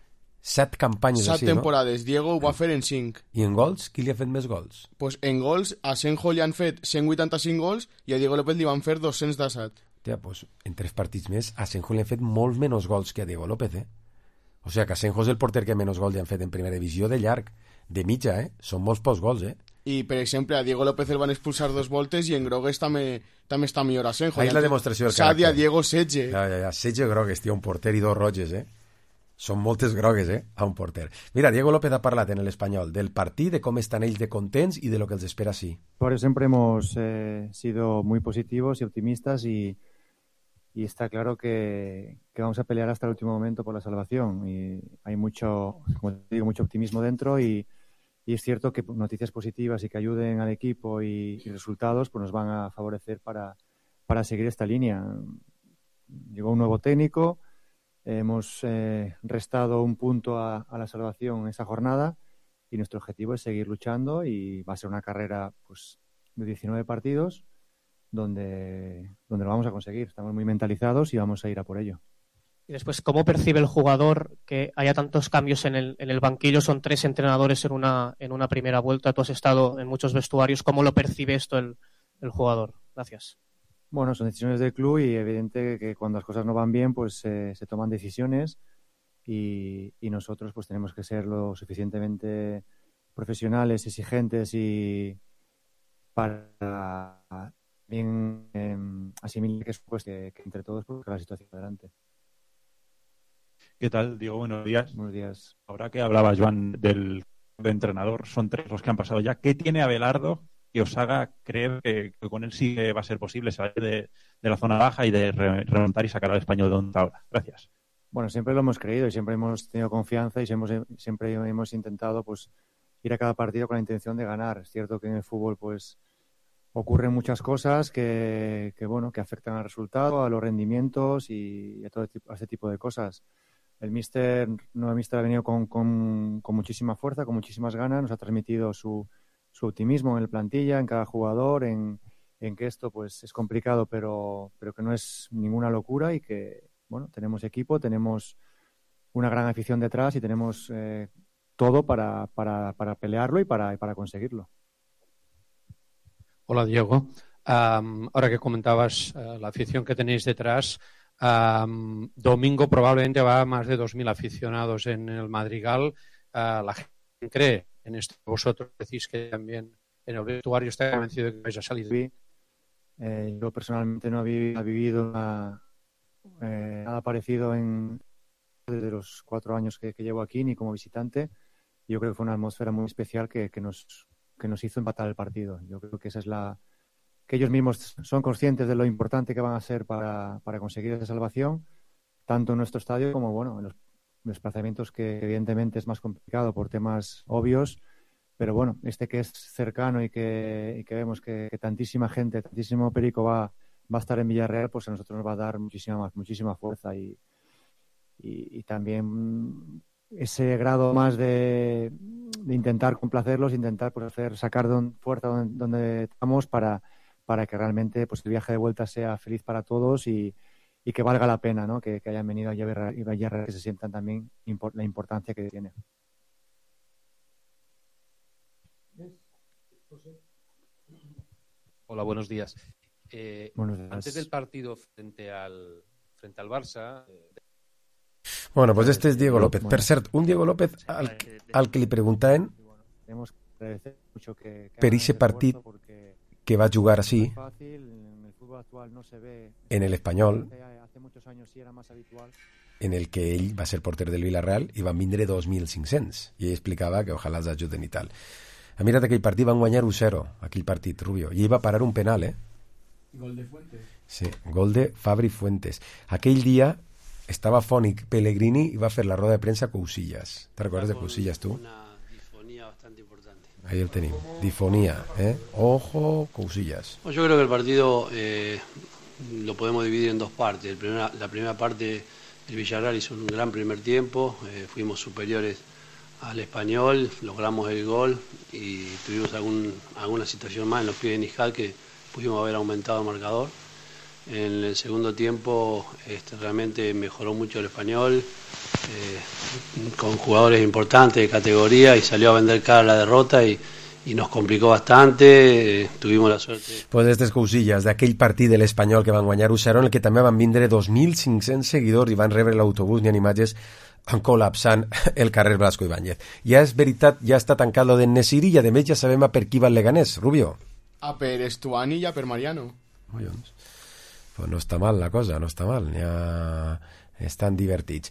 7 campanyes 7 així, temporades, no? Diego ho va fer en 5. I en gols? Qui li ha fet més gols? Pues en gols, a Asenjo li han fet 185 gols i a Diego López li van fer 217. Tia, pues, en 3 partits més, a Asenjo li han fet molt menys gols que a Diego López, O sigui que Asenjo és el porter que menys gols li han fet en primera divisió de llarg, de mitja, Són molts pocs gols, I, per exemple, a Diego López el van expulsar 2 voltes i en grogues també està millor Asenjo. Ahí la demostració del caràcter. Sadia, Diego, Setge. Ja, Setge grogues, tio, un porter i 2 roges, Són moltes grogues, a un porter. Mira, Diego López ha parlat en l'Espanyol del partit, de com estan ells de contents y de lo que els espera sí. Por eso siempre hemos sido muy positivos y optimistas y está claro que vamos a pelear hasta el último momento por la salvación y hay mucho, como te digo, mucho optimismo dentro y es cierto que noticias positivas y que ayuden al equipo y resultados pues nos van a favorecer para seguir esta línea. Llegó un nuevo técnico, hemos restado un punto a la salvación en esta jornada y nuestro objetivo es seguir luchando y va a ser una carrera pues de 19 partidos donde lo vamos a conseguir. Estamos muy mentalizados y vamos a ir a por ello. Y después, ¿cómo percibe el jugador que haya tantos cambios en el banquillo? Son 3 entrenadores en una primera vuelta. Tú has estado en muchos vestuarios. ¿Cómo lo percibe esto el jugador? Gracias. Bueno, son decisiones del club y evidente que cuando las cosas no van bien, pues se toman decisiones y nosotros pues tenemos que ser lo suficientemente profesionales, exigentes y para bien asimilar que es pues que entre todos porque la situación adelante. ¿Qué tal, Diego? Buenos días. Buenos días. Ahora que hablaba Joan del entrenador, son 3 los que han pasado ya. ¿Qué tiene Abelardo que os haga creer que con él sí que va a ser posible salir de la zona baja y de remontar y sacar al Español de donde está ahora? Gracias. Bueno, siempre lo hemos creído y siempre hemos tenido confianza y siempre hemos intentado pues ir a cada partido con la intención de ganar. Es cierto que en el fútbol pues ocurren muchas cosas que afectan al resultado, a los rendimientos y a este tipo de cosas. El nuevo míster ha venido con muchísima fuerza, con muchísimas ganas, nos ha transmitido su optimismo en el plantilla, en cada jugador, en que esto pues es complicado, pero que no es ninguna locura y que tenemos equipo, tenemos una gran afición detrás y tenemos todo para pelearlo y para conseguirlo. Hola, Diego. Ahora que comentabas la afición que tenéis detrás, domingo probablemente va a más de 2.000 aficionados en el Madrigal. La gente cree en esto. Vosotros decís que también en el vestuario está convencido de que vais a salir. Yo personalmente no he vivido nada parecido desde los 4 años que llevo aquí, ni como visitante. Yo creo que fue una atmósfera muy especial que nos hizo empatar el partido. Yo creo que esa es que ellos mismos son conscientes de lo importante que van a ser para conseguir esa salvación, tanto en nuestro estadio como en los desplazamientos, que evidentemente es más complicado por temas obvios, pero que es cercano y que vemos que tantísima gente, tantísimo perico va a estar en Villarreal, pues a nosotros nos va a dar muchísima fuerza y también ese grado más de intentar complacerlos, intentar pues sacar fuerza donde estamos para que realmente pues el viaje de vuelta sea feliz para todos y que valga la pena, ¿no? Que hayan venido a Villarreal, que se sientan también la importancia que tiene. Hola, buenos días. Buenos días. Antes del partido frente al Barça... Bueno, pues este es Diego López. Per cert, un Diego López al que li preguntaven per ese partit que va jugar així en el Espanyol, en el que ell va ser porter del Villarreal i van vindre 2.500 i ell explicava que ojalà els ajuden i tal. Mira't, aquell partit van guanyar 1-0, aquell partit, Rubio, i ell va parar un penal, Gol de Fuentes. Sí, gol de Fabri Fuentes. Aquell dia estava fònic Pellegrini i va fer la roda de premsa Cousillas. ¿Te recuerdas de Cousillas, tú? Una difonía bastante importante. Ahí el tenim, difonía, Ojo, Cousillas. Yo creo que el partido lo podemos dividir en dos partes. La primera parte, el Villarreal hizo un gran primer tiempo, fuimos superiores al Español, logramos el gol y tuvimos alguna situación más en los pies de Nijal que pudimos haber aumentado el marcador. En el segundo tiempo realmente mejoró mucho el Español, con jugadores importantes de categoría, y salió a vender cara a la derrota y nos complicó bastante. Tuvimos la suerte. Pues aquestes Cousillas d'aquell partit de l'Espanyol que van guanyar 1-0, en el que també van vindre 2.500 seguidors i van rebre l'autobús, ni en imatges, col·lapsant el carrer Blasco Ibáñez. Ja és veritat, ja està tancat lo d'en Nesiri i a més ja sabem a per qui va el Leganés, Rubio. A per Estuani i a per Mariano. Collons. Pues no està mal la cosa, no està mal. Ja estan divertits.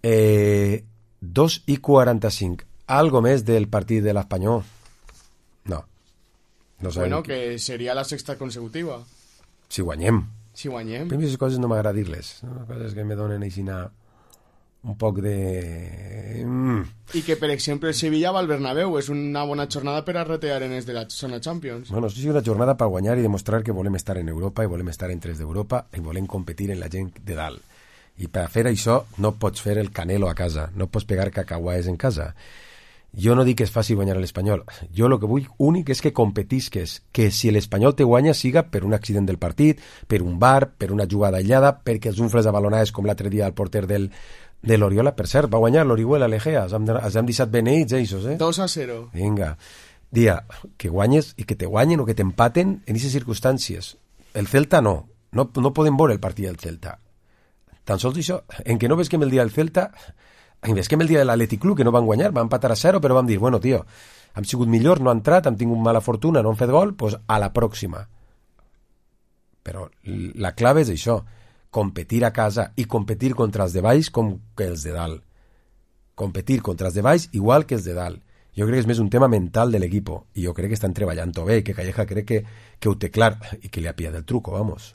2:45. Algo més del partit de l'Espanyol? No. Bueno, que seria la sexta consecutiva. Si guanyem. Si guanyem. Per mi aquestes coses no m'agrada dir-les. Coses que me donen així un poc de... I que, per exemple, el Sevilla va al Bernabéu. És una bona jornada per a retear en els de la zona Champions. Bueno, és una jornada per guanyar i demostrar que volem estar en Europa i volem estar entre els d'Europa i volem competir en la gent de dalt. I per a fer això no pots fer el Canelo a casa, no pots pegar cacahuaes en casa. Jo no dic que és fàcil guanyar l'Espanyol. Jo el que vull únic és que competisques, que si l'Espanyol te guanya siga per un accident del partit, per un bar, per una jugada aïllada, perquè els unfles abalonades com l'altre dia al porter de l'Oriola. Per cert, va guanyar l'Orihuela l'Egea, els hem deixat beneïts, ells, 2-0. Vinga, dia, que guanyes i que te guanyen o que t'empaten en aquestes circumstàncies. El Celta no podem veure el partit del Celta. Tan sols això, en que no ves que el dia del Celta, ves que el dia de l'Atlètic Club, que no van guanyar, van empatar a 0, però vam dir, bueno, tio, hem sigut millors, no han entrat, hem tingut mala fortuna, no han fet gol, doncs a la pròxima. Però la clave és això, competir a casa i competir contra els de baix com que els de dalt. Competir contra els de baix igual que els de dalt. Jo crec que és més un tema mental de l'equip, i jo crec que estan treballant-ho bé, que Calleja crec que ho té clar i que li ha pillat el truco, vamos.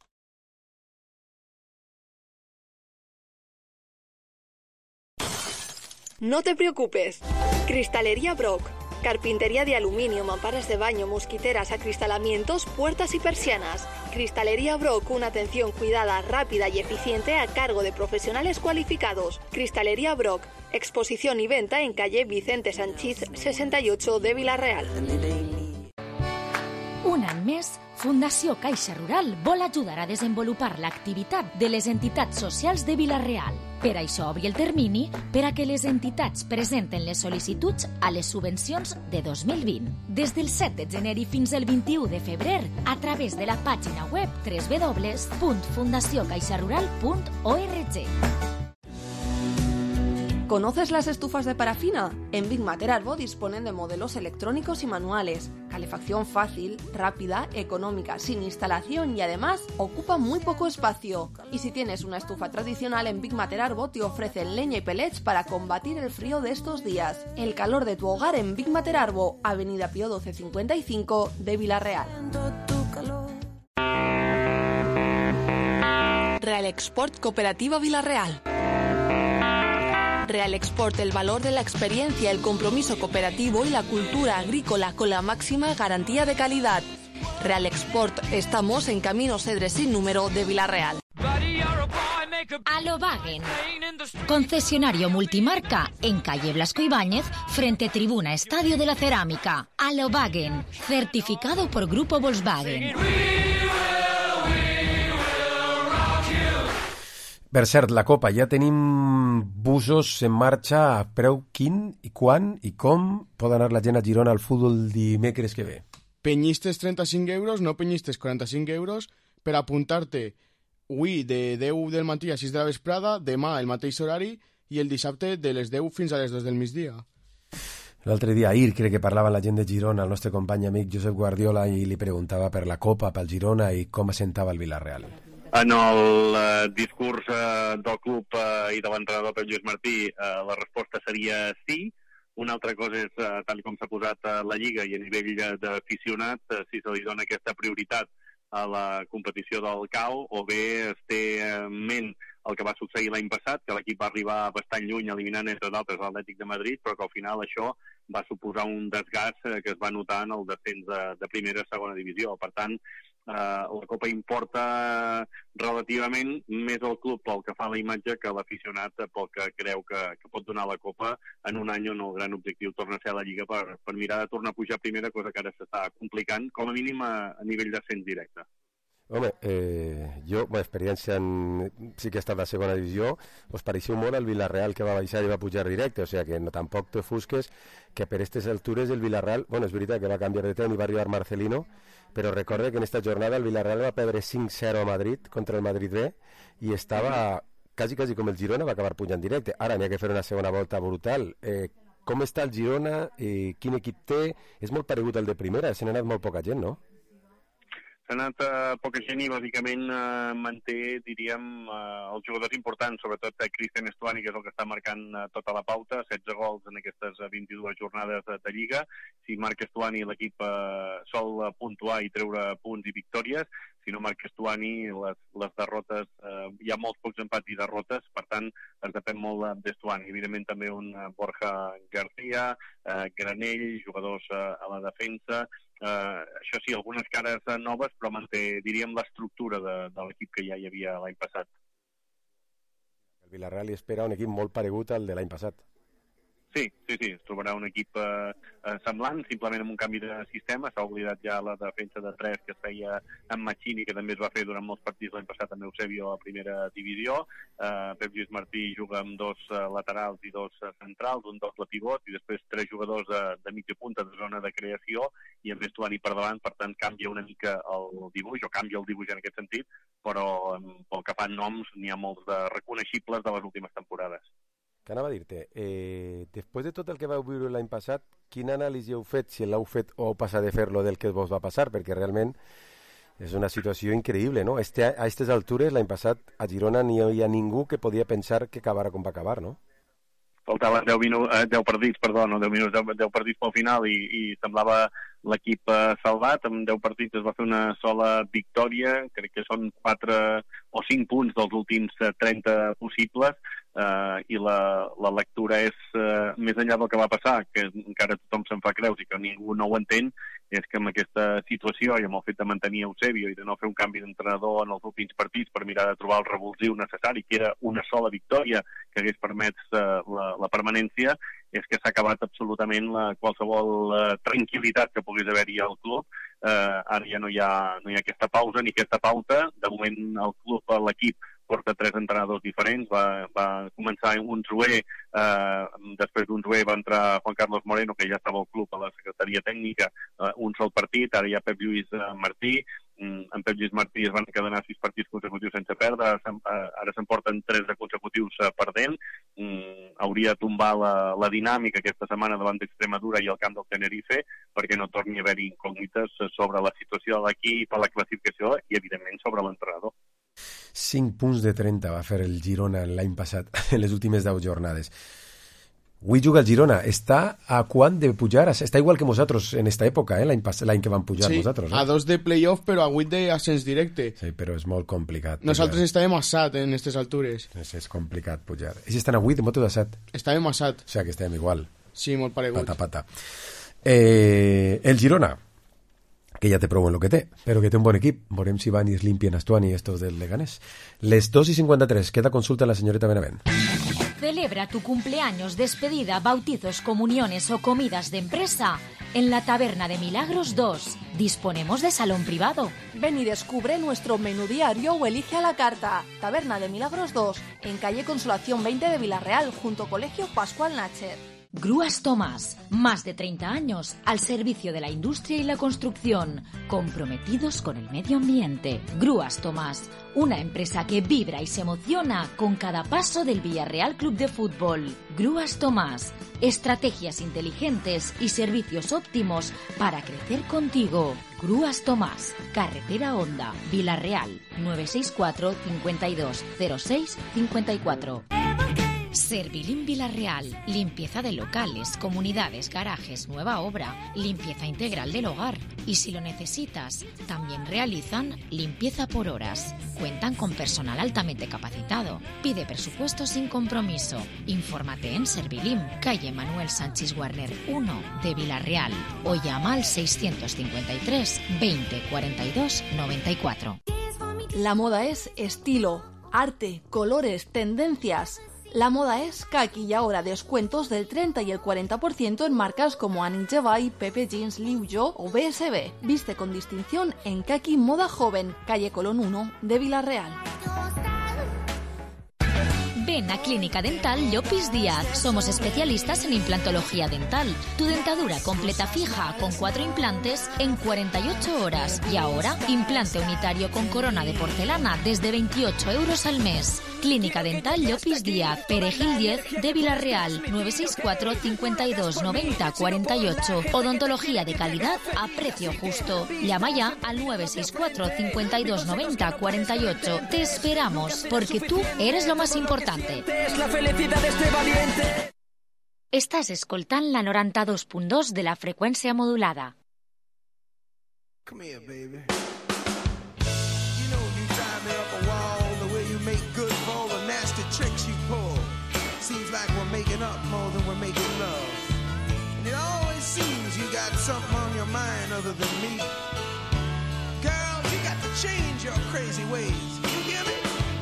No te preocupes. Cristalería Brock. Carpintería de aluminio, mamparas de baño, mosquiteras, acristalamientos, puertas y persianas. Cristalería Brock, una atención cuidada, rápida y eficiente a cargo de profesionales cualificados. Cristalería Brock, exposición y venta en calle Vicente Sanchís 68 de Vila-real. Un any més, Fundació Caixa Rural vol ajudar a desenvolupar l'activitat de les entitats socials de Vila-real. Per això obri el termini per a que les entitats presenten les sol·licituds a les subvencions de 2020. Des del 7 de gener i fins al 21 de febrer, a través de la pàgina web www.fundaciocaixarural.org. ¿Conoces las estufas de parafina? En Big Mater Arbo disponen de modelos electrónicos y manuales, calefacción fácil, rápida, económica, sin instalación y además ocupa muy poco espacio. Y si tienes una estufa tradicional, en Big Mater Arbo te ofrecen leña y pellets para combatir el frío de estos días. El calor de tu hogar en Big Mater Arbo, Avenida Pío 1255 de Vila-real. Real Export Cooperativa Vila-real. Real Export, el valor de la experiencia, el compromiso cooperativo y la cultura agrícola con la máxima garantía de calidad. Real Export, estamos en Camino Cedres sin número de Vila-real. Alobagen, concesionario multimarca en calle Blasco Ibáñez, frente Tribuna Estadio de la Cerámica. Alobagen, certificado por Grupo Volkswagen. Per cert, la Copa, ja tenim busos en marxa. A preu quin i quan i com pot anar la gent a Girona al futbol dimecres que ve? Penyistes 35 euros, no penyistes 45 euros, per apuntar-te avui de 10 del matí a 6 de la vesprada, demà el mateix horari i el dissabte de les 10 fins a les 2 del migdia. L'altre dia, ahir, crec que parlava la gent de Girona, el nostre company amic Josep Guardiola, i li preguntava per la Copa, pel Girona i com assentava el Vila-real. En el discurs del club i de l'entrenador Pep Lluís Martí, la resposta seria sí. Una altra cosa és, tal com s'ha posat la Lliga i a nivell d'aficionat, si se li dona aquesta prioritat a la competició del CAO, o bé es té en ment el que va succeir l'any passat, que l'equip va arribar bastant lluny eliminant, entre d'altres, l'Atlètic de Madrid, però que al final això va suposar un desgast que es va notar en el descens de primera a segona divisió. Per tant, la Copa importa relativament més al club pel que fa a la imatge que l'aficionat pel que creu que pot donar la Copa en un any on el gran objectiu torna a ser la Lliga per mirar de tornar a pujar a primera, cosa que ara s'està complicant, com a mínim a nivell d'ascens directe. Home, jo, experiència sí que he estat a segona divisió, us pareixeu molt el Vila-real que va baixar i va pujar directe, o sigui que no, tampoc t'ofusques que per aquestes altures el Vila-real, bueno, és veritat que va canviar de tren i va arribar Marcelino, però recorde que en esta jornada el Vila-real va perdre 5-0 a Madrid contra el Madrid B i estava quasi com el Girona, va acabar pujant directe. Ara n'hi ha que fer una segona volta brutal. Com està el Girona? Quin equip té? És molt paregut al de primera, se n'ha anat molt poca gent, no? S'ha anat poca gent i bàsicament manté, diríem, els jugadors importants, sobretot Cristian Estuani, que és el que està marcant tota la pauta, 16 gols en aquestes 22 jornades de Lliga. Si marca Estuani, l'equip sol puntuar i treure punts i victòries. Si no marca Estuani, les derrotes, hi ha molts pocs empats i derrotes, per tant, es depèn molt d'Estuani. Evidentment també un Borja García, Granell, jugadors a la defensa. Això sí, algunes cares noves, però manté, diríem, l'estructura de l'equip que ja hi havia l'any passat. El Vila-real hi espera un equip molt paregut al de l'any passat. Sí, es trobarà un equip semblant, simplement amb un canvi de sistema. S'ha oblidat ja la defensa de 3 que es feia amb Machini, que també es va fer durant molts partits l'any passat amb Eusebio a la primera divisió. Pep Lluís Martí juga amb 2 laterals i 2 centrals, un doble pivot, i després 3 jugadors de mitja punta de zona de creació, i amb Estuani per davant. Per tant, canvia una mica el dibuix, o canvia el dibuix en aquest sentit, però pel que fan noms n'hi ha molts de reconeixibles de les últimes temporades. Què anava a dir-te? Després de tot el que vau viure l'any passat, quin anàlisi heu fet, si l'heu fet o heu passat de fer-lo del que vos va passar? Perquè realment és una situació increïble, no? A aquestes altures, l'any passat, a Girona no hi havia ningú que podia pensar que acabara com va acabar, no? faltaven 10 partits pel final i semblava l'equip salvat. Amb 10 partits es va fer una sola victòria, crec que són 4 o 5 punts dels últims 30 possibles, i la lectura és, més enllà del que va passar, que encara tothom se'n fa creus i que ningú no ho entén, és que amb aquesta situació i amb el fet de mantenir Eusebio i de no fer un canvi d'entrenador en els últims partits per mirar de trobar el revulsiu necessari, que era una sola victòria que hagués permès la permanència, és que s'ha acabat absolutament qualsevol tranquil·litat que pogués haver-hi al club. Ara ja no hi ha aquesta pausa ni aquesta pauta. De moment el club, l'equip, porta 3 entrenadors diferents. Va començar Unzué, després d'Unzué va entrar Juan Carlos Moreno, que ja estava al club a la secretaria tècnica, un sol partit. Ara hi ha Pep Lluís Martí. En Pep Lluís Martí es van encadenar 6 partits consecutius sense perdre, ara se'n porten 3 de consecutius perdent. Hauria de tombar la dinàmica aquesta setmana davant d'Extremadura i el camp del Tenerife, perquè no torni a haver-hi incògnites sobre la situació de l'equip, la classificació i, evidentment, sobre l'entrenador. 5 punts de 30 va fer el Girona l'any passat, en les últimes 10 jornades. Avui juga el Girona. Està a quant de pujar? Està igual que nosaltres en esta època, l'any que vam pujar nosaltres. A 2 de playoff, però a 8 d'ascens directe. Sí, però és molt complicat. Nosaltres estàvem a 7 en aquestes altures. És complicat pujar. Ells estan a 8 de moto de 7. Estàvem a 7. O sigui que estàvem igual. Sí, molt paregut. Pata. El Girona, que ja té prou en lo que té, però que té un bon equip. Veurem si van i es limpien Astuani estos del Leganés. Les 2:53, queda consulta a la señorita Benavent. Celebra tu cumpleaños, despedida, bautizos, comuniones o comidas de empresa en la Taberna de Milagros 2. Disponemos de salón privado. Ven y descubre nuestro menú diario o elige a la carta. Taberna de Milagros 2, en calle Consolación 20 de Villarreal, junto Colegio Pascual Nacher. Grúas Tomás, más de 30 años al servicio de la industria y la construcción, comprometidos con el medio ambiente. Grúas Tomás, una empresa que vibra y se emociona con cada paso del Villarreal Club de Fútbol. Grúas Tomás, estrategias inteligentes y servicios óptimos para crecer contigo. Grúas Tomás, Carretera Honda, Villarreal, 964 52 06 54. Servilim Villarreal, limpieza de locales, comunidades, garajes, nueva obra, limpieza integral del hogar. Y si lo necesitas, también realizan limpieza por horas. Cuentan con personal altamente capacitado. Pide presupuesto sin compromiso. Infórmate en Servilim, calle Manuel Sánchez Guarner 1 de Villarreal, o llama al 653 20 42 94. La moda es estilo, arte, colores, tendencias. La moda es Kaki y ahora descuentos del 30 y el 40% en marcas como Annie Jevay, Pepe Jeans, Liu Yo o BSB. Viste con distinción en Kaki Moda Joven, calle Colón 1 de Villarreal. Ven a Clínica Dental Llopis Díaz. Somos especialistas en implantología dental. Tu dentadura completa fija con 4 implantes en 48 horas. Y ahora, implante unitario con corona de porcelana desde 28 euros al mes. Clínica Dental Llopis Díaz, Perejil 10 de Villarreal, 964 52 90 48. Odontología de calidad a precio justo. Llama ya al 964 52 90 48. Te esperamos, porque tú eres lo más importante. Es la felicidad de este valiente. Estàs escoltant la 92.2 de la freqüència modulada. Come here, baby. You know you drive me up a wall the way you make good for all the nasty tricks you pull. Seems like we're making up more than we're making love. And it always seems you got something on your mind other than me. Girl, you got to change your crazy ways. You hear me?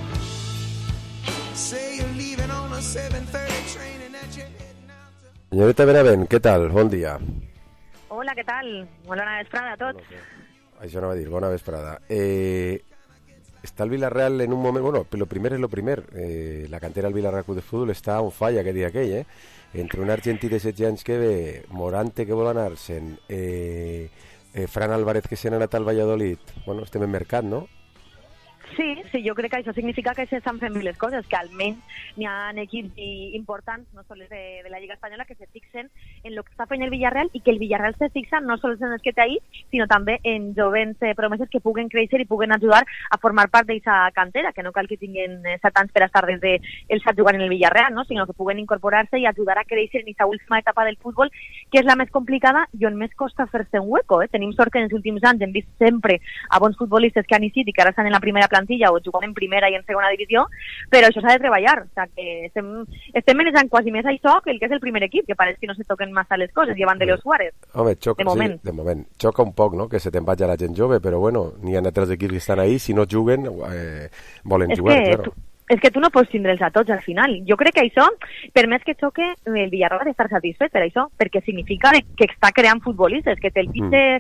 Say you're leaving on a 7:30 train and that you're heading out to... Señorita Benavent, què tal? Bon dia. Hola, què tal? Bona vesprada a tots. Això no va dir, bona vesprada. Està el Villarreal en un moment... Bueno, lo primer és lo primer. La cantera del Villarreal Club de Fútbol està on falla aquest dia aquell, Entre un argentí de 16 anys que ve, Morante que vol anar-se'n, Fran Álvarez que se n'ha anat al Valladolid. Bueno, estem en mercat, no? Sí, jo crec que això significa que s'estan fent bé les coses, que almenys n'hi ha equips importants, no sols de la Lliga Espanyola, que se fixen en el que està fent el Villarreal i que el Villarreal se fixa no sols en els que té ahí, sinó també en jovens promeses que puguen créixer i puguen ajudar a formar part d'aquesta cantera, que no cal que tinguin 7 anys per estar des del SAT jugant en el Villarreal, no? Sinó que puguen incorporar-se i ajudar a créixer en aquesta última etapa del futbol, que és la més complicada i on més costa fer-se un hueco. Tenim sort que en els últims anys hem vist sempre a bons futbolistes que han eixit i que ara estan en la primera plantilla o jugant en primera i en segona divisió, però això s'ha de treballar. O sigui, que estem manejant quasi més això que el que és el primer equip, que pareix que no se toquen massa les coses, llevant de Leo Suárez. Home, xoca, de moment. Sí, de moment. Xoca un poc, no?, que se te'n vagi a la gent jove, però bueno, n'hi ha altres equips que estan ahí, si no juguen, volen jugar, claro. És que tu no pots tindre'ls a tots al final. Jo crec que això, per més que xoque, el Villarreal ha d'estar satisfet per això, perquè significa que està creant futbolistes, que te'l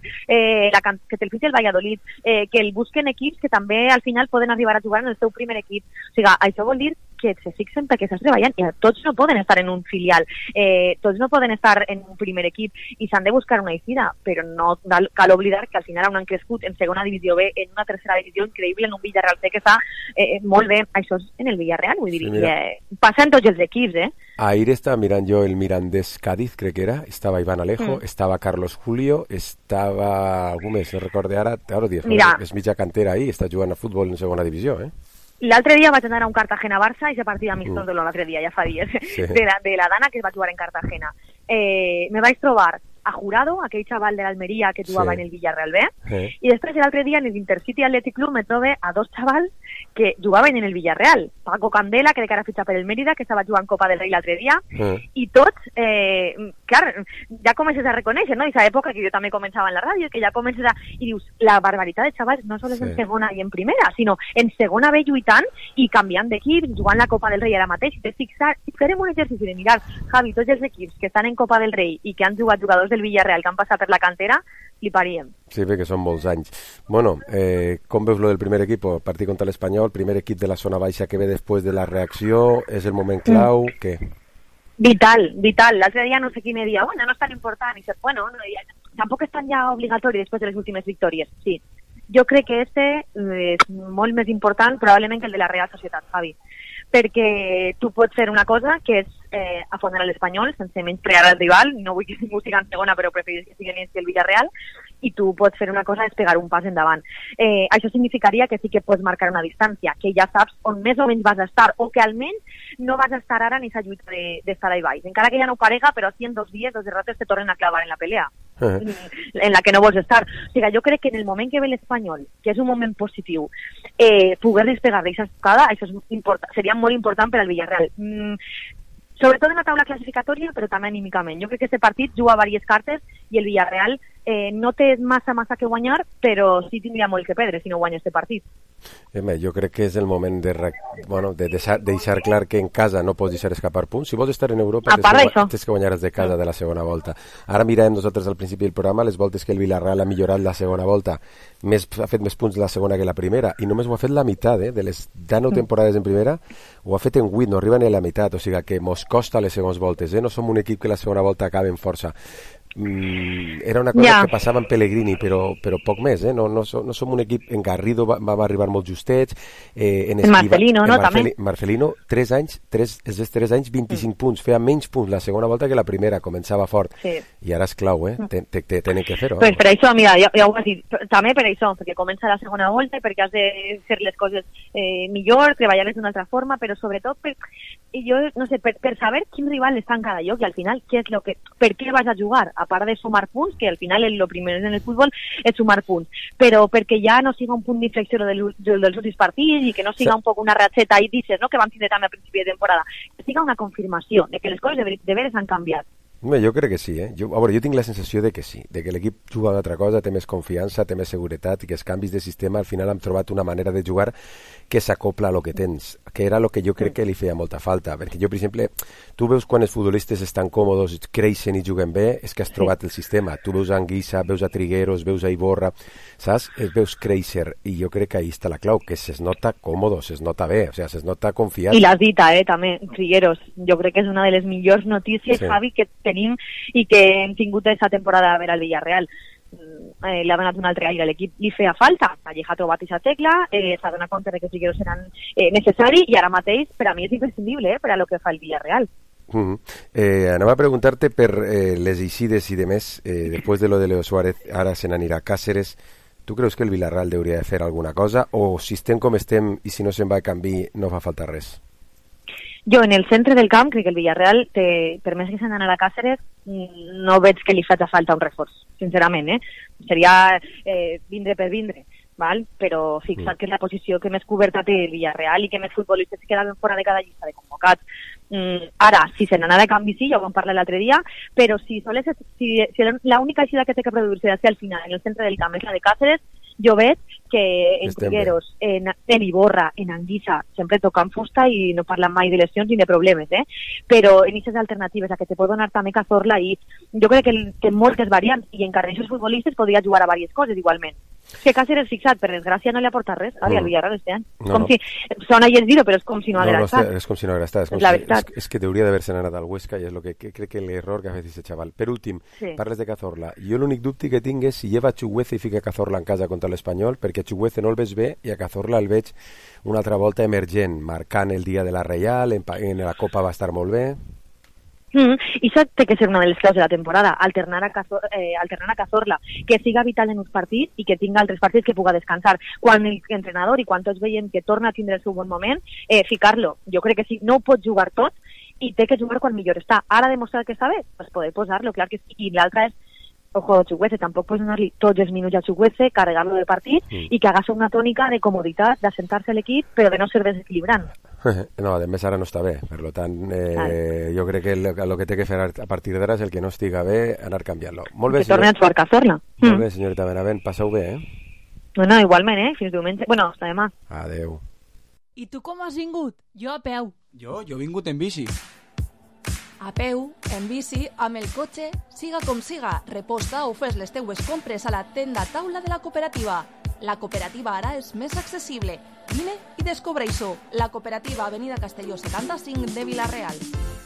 fitxa el Valladolid, que el busquen equips que també al final poden arribar a jugar en el seu primer equip. O sigui, això vol dir que se fixen perquè estàs treballant i tots no poden estar en un filial, tots no poden estar en un primer equip i s'han de buscar una eixida, però no cal oblidar que al final han crescut en segona divisió B, en una tercera divisió increïble, en un Villarreal C que està molt bé. Això és en el Villarreal, vull dir, sí, passa en tots els equips, Ahir estava mirant jo el Mirandés Cádiz, crec que era, estava Iván Alejo, estava Carlos Julio, estava algú més, no recordo ara és mitja cantera ahí, està jugant a futbol en segona divisió, L'altre dia vaig anar a un Cartagena-Barça i se partia amistós de l'altre dia, ja fa dies, sí. de la Dana que es va jugar en Cartagena. Me vaig trobar a Jurado, aquell xaval de l'Almeria que jugava en el Villarreal B, i després l'altre dia en l'Intercity Athletic Club me trobe a 2 xavals que jugaven en el Villarreal. Paco Candela, que ara fitxa per el Mérida, que estava jugant Copa del Rei l'altre dia, i tots, clar, ja comences a reconèixer, no? Aquesta època que jo també començava en la ràdio, que ja comences a... I dius, la barbaritat de xavals no sols en segona i en primera, sinó en segona B lluitant i canviant d'equip, jugant la Copa del Rei ara mateix. I farem un exercici de mirar, Javi, tots els equips que estan en Copa del Rei i que han jugat jugadors del Villarreal que han passat per la cantera, fliparíem. Sí, perquè són molts anys. Bueno, com veus lo del primer equip? Partit contra l'Espanyol, primer equip de la zona baixa que ve després de la reacció, és el moment clau, què? Vital. L'altre dia no sé qui me dia, bueno, no és tan important, i dices, bueno, tampoc és tan ja obligatori després de les últimes victòries, sí. Jo crec que este és molt més important probablement que el de la Real Societat, Javi, perquè tu pots fer una cosa que és afondar l'Espanyol sense menysprear el rival, no vull que ningú siga en segona però preferís que sigui més que el Villarreal, i tu pots fer una cosa és pegar un pas endavant. Això significaria que sí que pots marcar una distància, que ja saps on més o menys vas a estar, o que almenys no vas a estar ara en aquesta lluita d'estar ahí baix, encara que ja no parega, però si en 2 dies, 2 derrotes te tornen a clavar en la pelea en la que no vols estar. O sigui, jo crec que en el moment que ve l'Espanyol, que és un moment positiu, poder despegar d'aquesta escada, això seria molt important per al Villarreal. Sobretot en la taula classificatòria, però també anímicament. Jo crec que aquest partit juga diverses cartes i el Villarreal no té massa que guanyar, però sí tindria molt que perdre si no guanya aquest partit. Jo crec que és el moment de deixar clar que en casa no pots deixar escapar punts. Si vols estar en Europa tens que guanyar de casa de la segona volta. Ara mirem nosaltres al principi del programa les voltes que el Villarreal ha millorat la segona volta, ha fet més punts la segona que la primera, i només ho ha fet la meitat, de les 19 temporades en primera ho ha fet en 8, no arriba ni a la meitat, o sigui que mos costa les segones voltes, no som un equip que la segona volta acaba en força. Era una cosa que passava en Pellegrini, però poc més, no som un equip. En Garrido va arribar molt justets, en Marcelino, no? També Marcelino, 3 anys 25 punts, feia menys punts la segona volta que la primera, començava fort, i ara és clau, tenen que fer-ho. Pues per això, mira, ja ho has dit, també per això, perquè comença la segona volta i perquè has de fer les coses millor, treballar-les d'una altra forma, però sobretot per saber quin rival està en cada lloc i al final per què vas a jugar, a part de sumar punts, que al final el primer en el futbol és sumar punts, però perquè ja no siga un punt d'inflexió dels últims partits i que no siga un poc una ratxeta i dices, no?, que van tindre també a principi de temporada, que siga una confirmació de que les coses de veres han canviat. Jo crec que sí, jo tinc la sensació de que sí, de que l'equip juga una altra cosa, té més confiança, té més seguretat, i que els canvis de sistema al final han trobat una manera de jugar que s'acopla a lo que tens, que era el que jo crec que li feia molta falta, perquè jo, per exemple, tu veus quan els futbolistes estan còmodes, creixen i juguen bé, és que has trobat el sistema. Tu veus a Anguissa, veus a Trigueros, veus a Iborra, saps? Els veus créixer, i jo crec que ahí està la clau, que es nota còmodo, es nota bé, o sigui, es nota confiat. I l'has dit, també, Trigueros, jo crec que és una de les millors notícies, Javi, que tenim i que hem tingut aquesta temporada a veure al Villarreal. l'ha donat un altre aire a l'equip, li feia falta. La Lleida ha trobat aquesta tecla, s'ha donat compte que Figueros eren necessari i ara mateix per a mi és imprescindible per a lo que fa el Villarreal. Anava a preguntar-te per les eixides i demés, després de lo de Leo Suárez, ara se n'anirà a Cáceres. Tu creus que el Villarreal hauria de fer alguna cosa o si estem com estem i si no se'n va a canvi no fa falta res? Jo, en el centre del camp, crec que el Villarreal, per més que s'han d'anar a Càceres, no veig que li faci falta un reforç, sincerament, Seria vindre per vindre, val? Però fixa't que és la posició que més coberta té el Villarreal i que més futbolistes quedaven fora de cada llista de convocats. Ara, si se n'anà de canvi, sí, ja ho vam parlar l'altre dia, però si l'única eixida que té que produir-se hacia el final en el centre del camp és la de Càceres, jo veig que en Figueros, en Iborra, en Anguissa, sempre toquen fusta i no parlen mai de lesions ni de problemes, però en aquestes alternatives a que te pot donar també Cazorla i jo crec que moltes variants i encara aquests futbolistes podria jugar a diverses coses igualment. Que Cáceres, fixat, per desgràcia no li aporta res al Villarreal este any. Si sona i és dir-ho, però és com si no haguera estat. És com si no haguera estat. És que hauria d'haver-se anat al Huesca i és el que crec que l'error que ha fet aquest xaval. Per últim, parles de Cazorla. Jo l'únic dubte que tinc és si lleva Chugueze i fica Cazorla en casa contra l'Espanyol, perquè Chugueze no el veig bé i a Cazorla el veig una altra volta emergent, marcant el dia de la Reial, en la Copa va estar molt bé. I això té que ser una de les claus de la temporada, alternar a Cazorla, que siga vital en uns partits i que tinga altres partits que puga descansar. Quan l'entrenador i quan tots veiem que torna a tindre el seu bon moment, ficar-lo. Jo crec que sí, no ho pot jugar tot i té que jugar quan millor està. Ara demostrar que està bé, pues poder posar-lo, clar que sí. I l'altra és, ojo, Chugueze, tampoc pots donar-li tots els minuts a Chugueze, carregar-lo del partit i que hagas una tònica de comoditat, d'assentar-se a l'equip, però de no ser desequilibrant. No, a més ara no està bé, per tant jo crec que el que té que fer a partir d'ara és el que no estiga bé anar canviant-lo. Molt bé, que torni a jugar Cazorla. Molt bé, senyorita Benavent, passeu bé, No, igualment, fins diumenge. Bueno, hasta demà. Adeu. I tu com has vingut? Jo a peu. Jo he vingut en bici. A peu, en bici, amb el cotxe, siga com siga, reposta o fes les teues compres a la tenda taula de la cooperativa. La cooperativa ara és més accessible. Vine i descobreix-ho. La cooperativa Avenida Castelló 75 de Vila-real.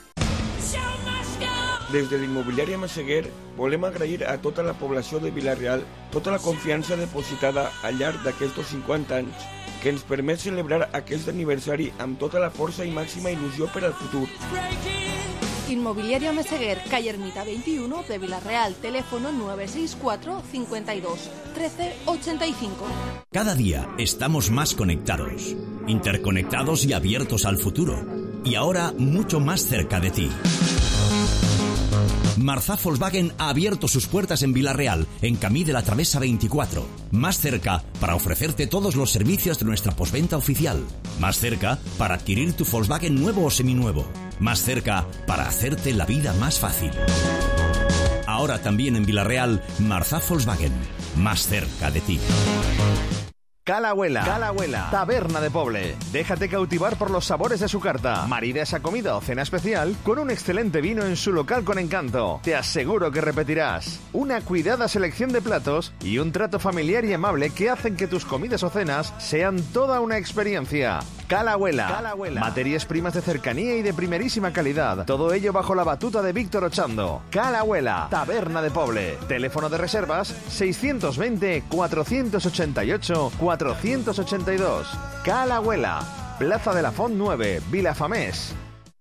Des de l'immobiliària Meseguer volem agrair a tota la població de Vila-real tota la confiança depositada al llarg d'aquests 50 anys que ens permet celebrar aquest aniversari amb tota la força i màxima il·lusió per al futur. Inmobiliaria Meseguer, calle Ermita 21 de Vila-real, teléfono 964 52 13 85. Cada día estamos más conectados, interconectados y abiertos al futuro. Y ahora mucho más cerca de ti. Marzá Volkswagen ha abierto sus puertas en Vila-real, en Camí de la Travesa 24. Más cerca para ofrecerte todos los servicios de nuestra postventa oficial. Más cerca para adquirir tu Volkswagen nuevo o seminuevo. Más cerca para hacerte la vida más fácil. Ahora también en Vila-real, Marzá Volkswagen. Más cerca de ti. Cala Abuela, taberna de Poble. Déjate cautivar por los sabores de su carta. Marida esa comida o cena especial con un excelente vino en su local con encanto. Te aseguro que repetirás. Una cuidada selección de platos y un trato familiar y amable que hacen que tus comidas o cenas sean toda una experiencia. Cala Abuela. Materias primas de cercanía y de primerísima calidad. Todo ello bajo la batuta de Víctor Ochando. Cala Abuela, taberna de Poble. Teléfono de reservas 620 488 482. Cala Abuela, Plaza de la Font 9, Vilafamés.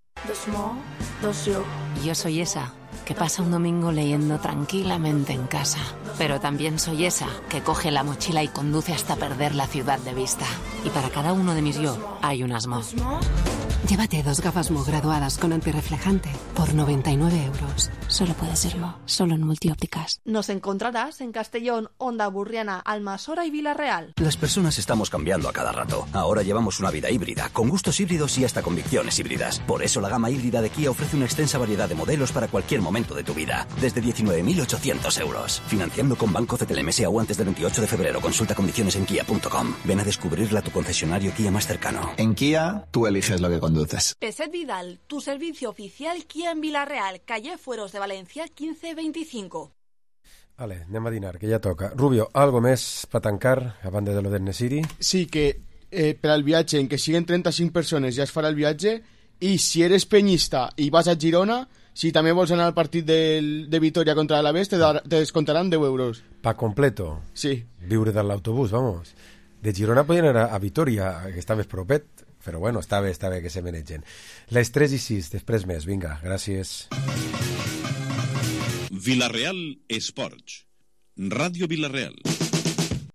Yo soy esa que pasa un domingo leyendo tranquilamente en casa. Pero también soy esa que coge la mochila y conduce hasta perder la ciudad de vista. Y para cada uno de mis yo hay unas Mo. Llévate 2 gafas Mo graduadas con antirreflejante por 99 euros. Solo puede ser Mo, solo en Multiópticas. Nos encontrarás en Castellón, Onda Burriana, Almasora y Vila-real. Las personas estamos cambiando a cada rato. Ahora llevamos una vida híbrida, con gustos híbridos y hasta convicciones híbridas. Por eso la gama híbrida de Kia ofrece una extensa variedad de modelos para cualquier momento de tu vida. Desde 19.800 euros. Financiando con Banco CTLM o antes del 28 de febrero. Consulta condiciones en kia.com. Ven a descubrirla a tu concesionario Kia más cercano. En Kia, tú eliges lo que conduces. Peset Vidal, tu servicio oficial Kia en Vila-real, calle Fueros de Valencia 1525. Vale, anem a dinar, que ja toca. Rubio, algo més per tancar a banda de lo del Nesiri? Sí, que per al viatge, en què siguen 35 persones ja es farà el viatge, i si eres penyista i vas a Girona, si també vols anar al partit de Vitoria contra l'Alavés, te descontaran 10 euros. Pa completo. Sí. Viure de l'autobús, vamos. De Girona podien anar a Vitoria, que està més propet, però bueno, està bé que se manegen. Les 3:06, després més, vinga, gràcies. Vila-real Esports. Ràdio Vila-real.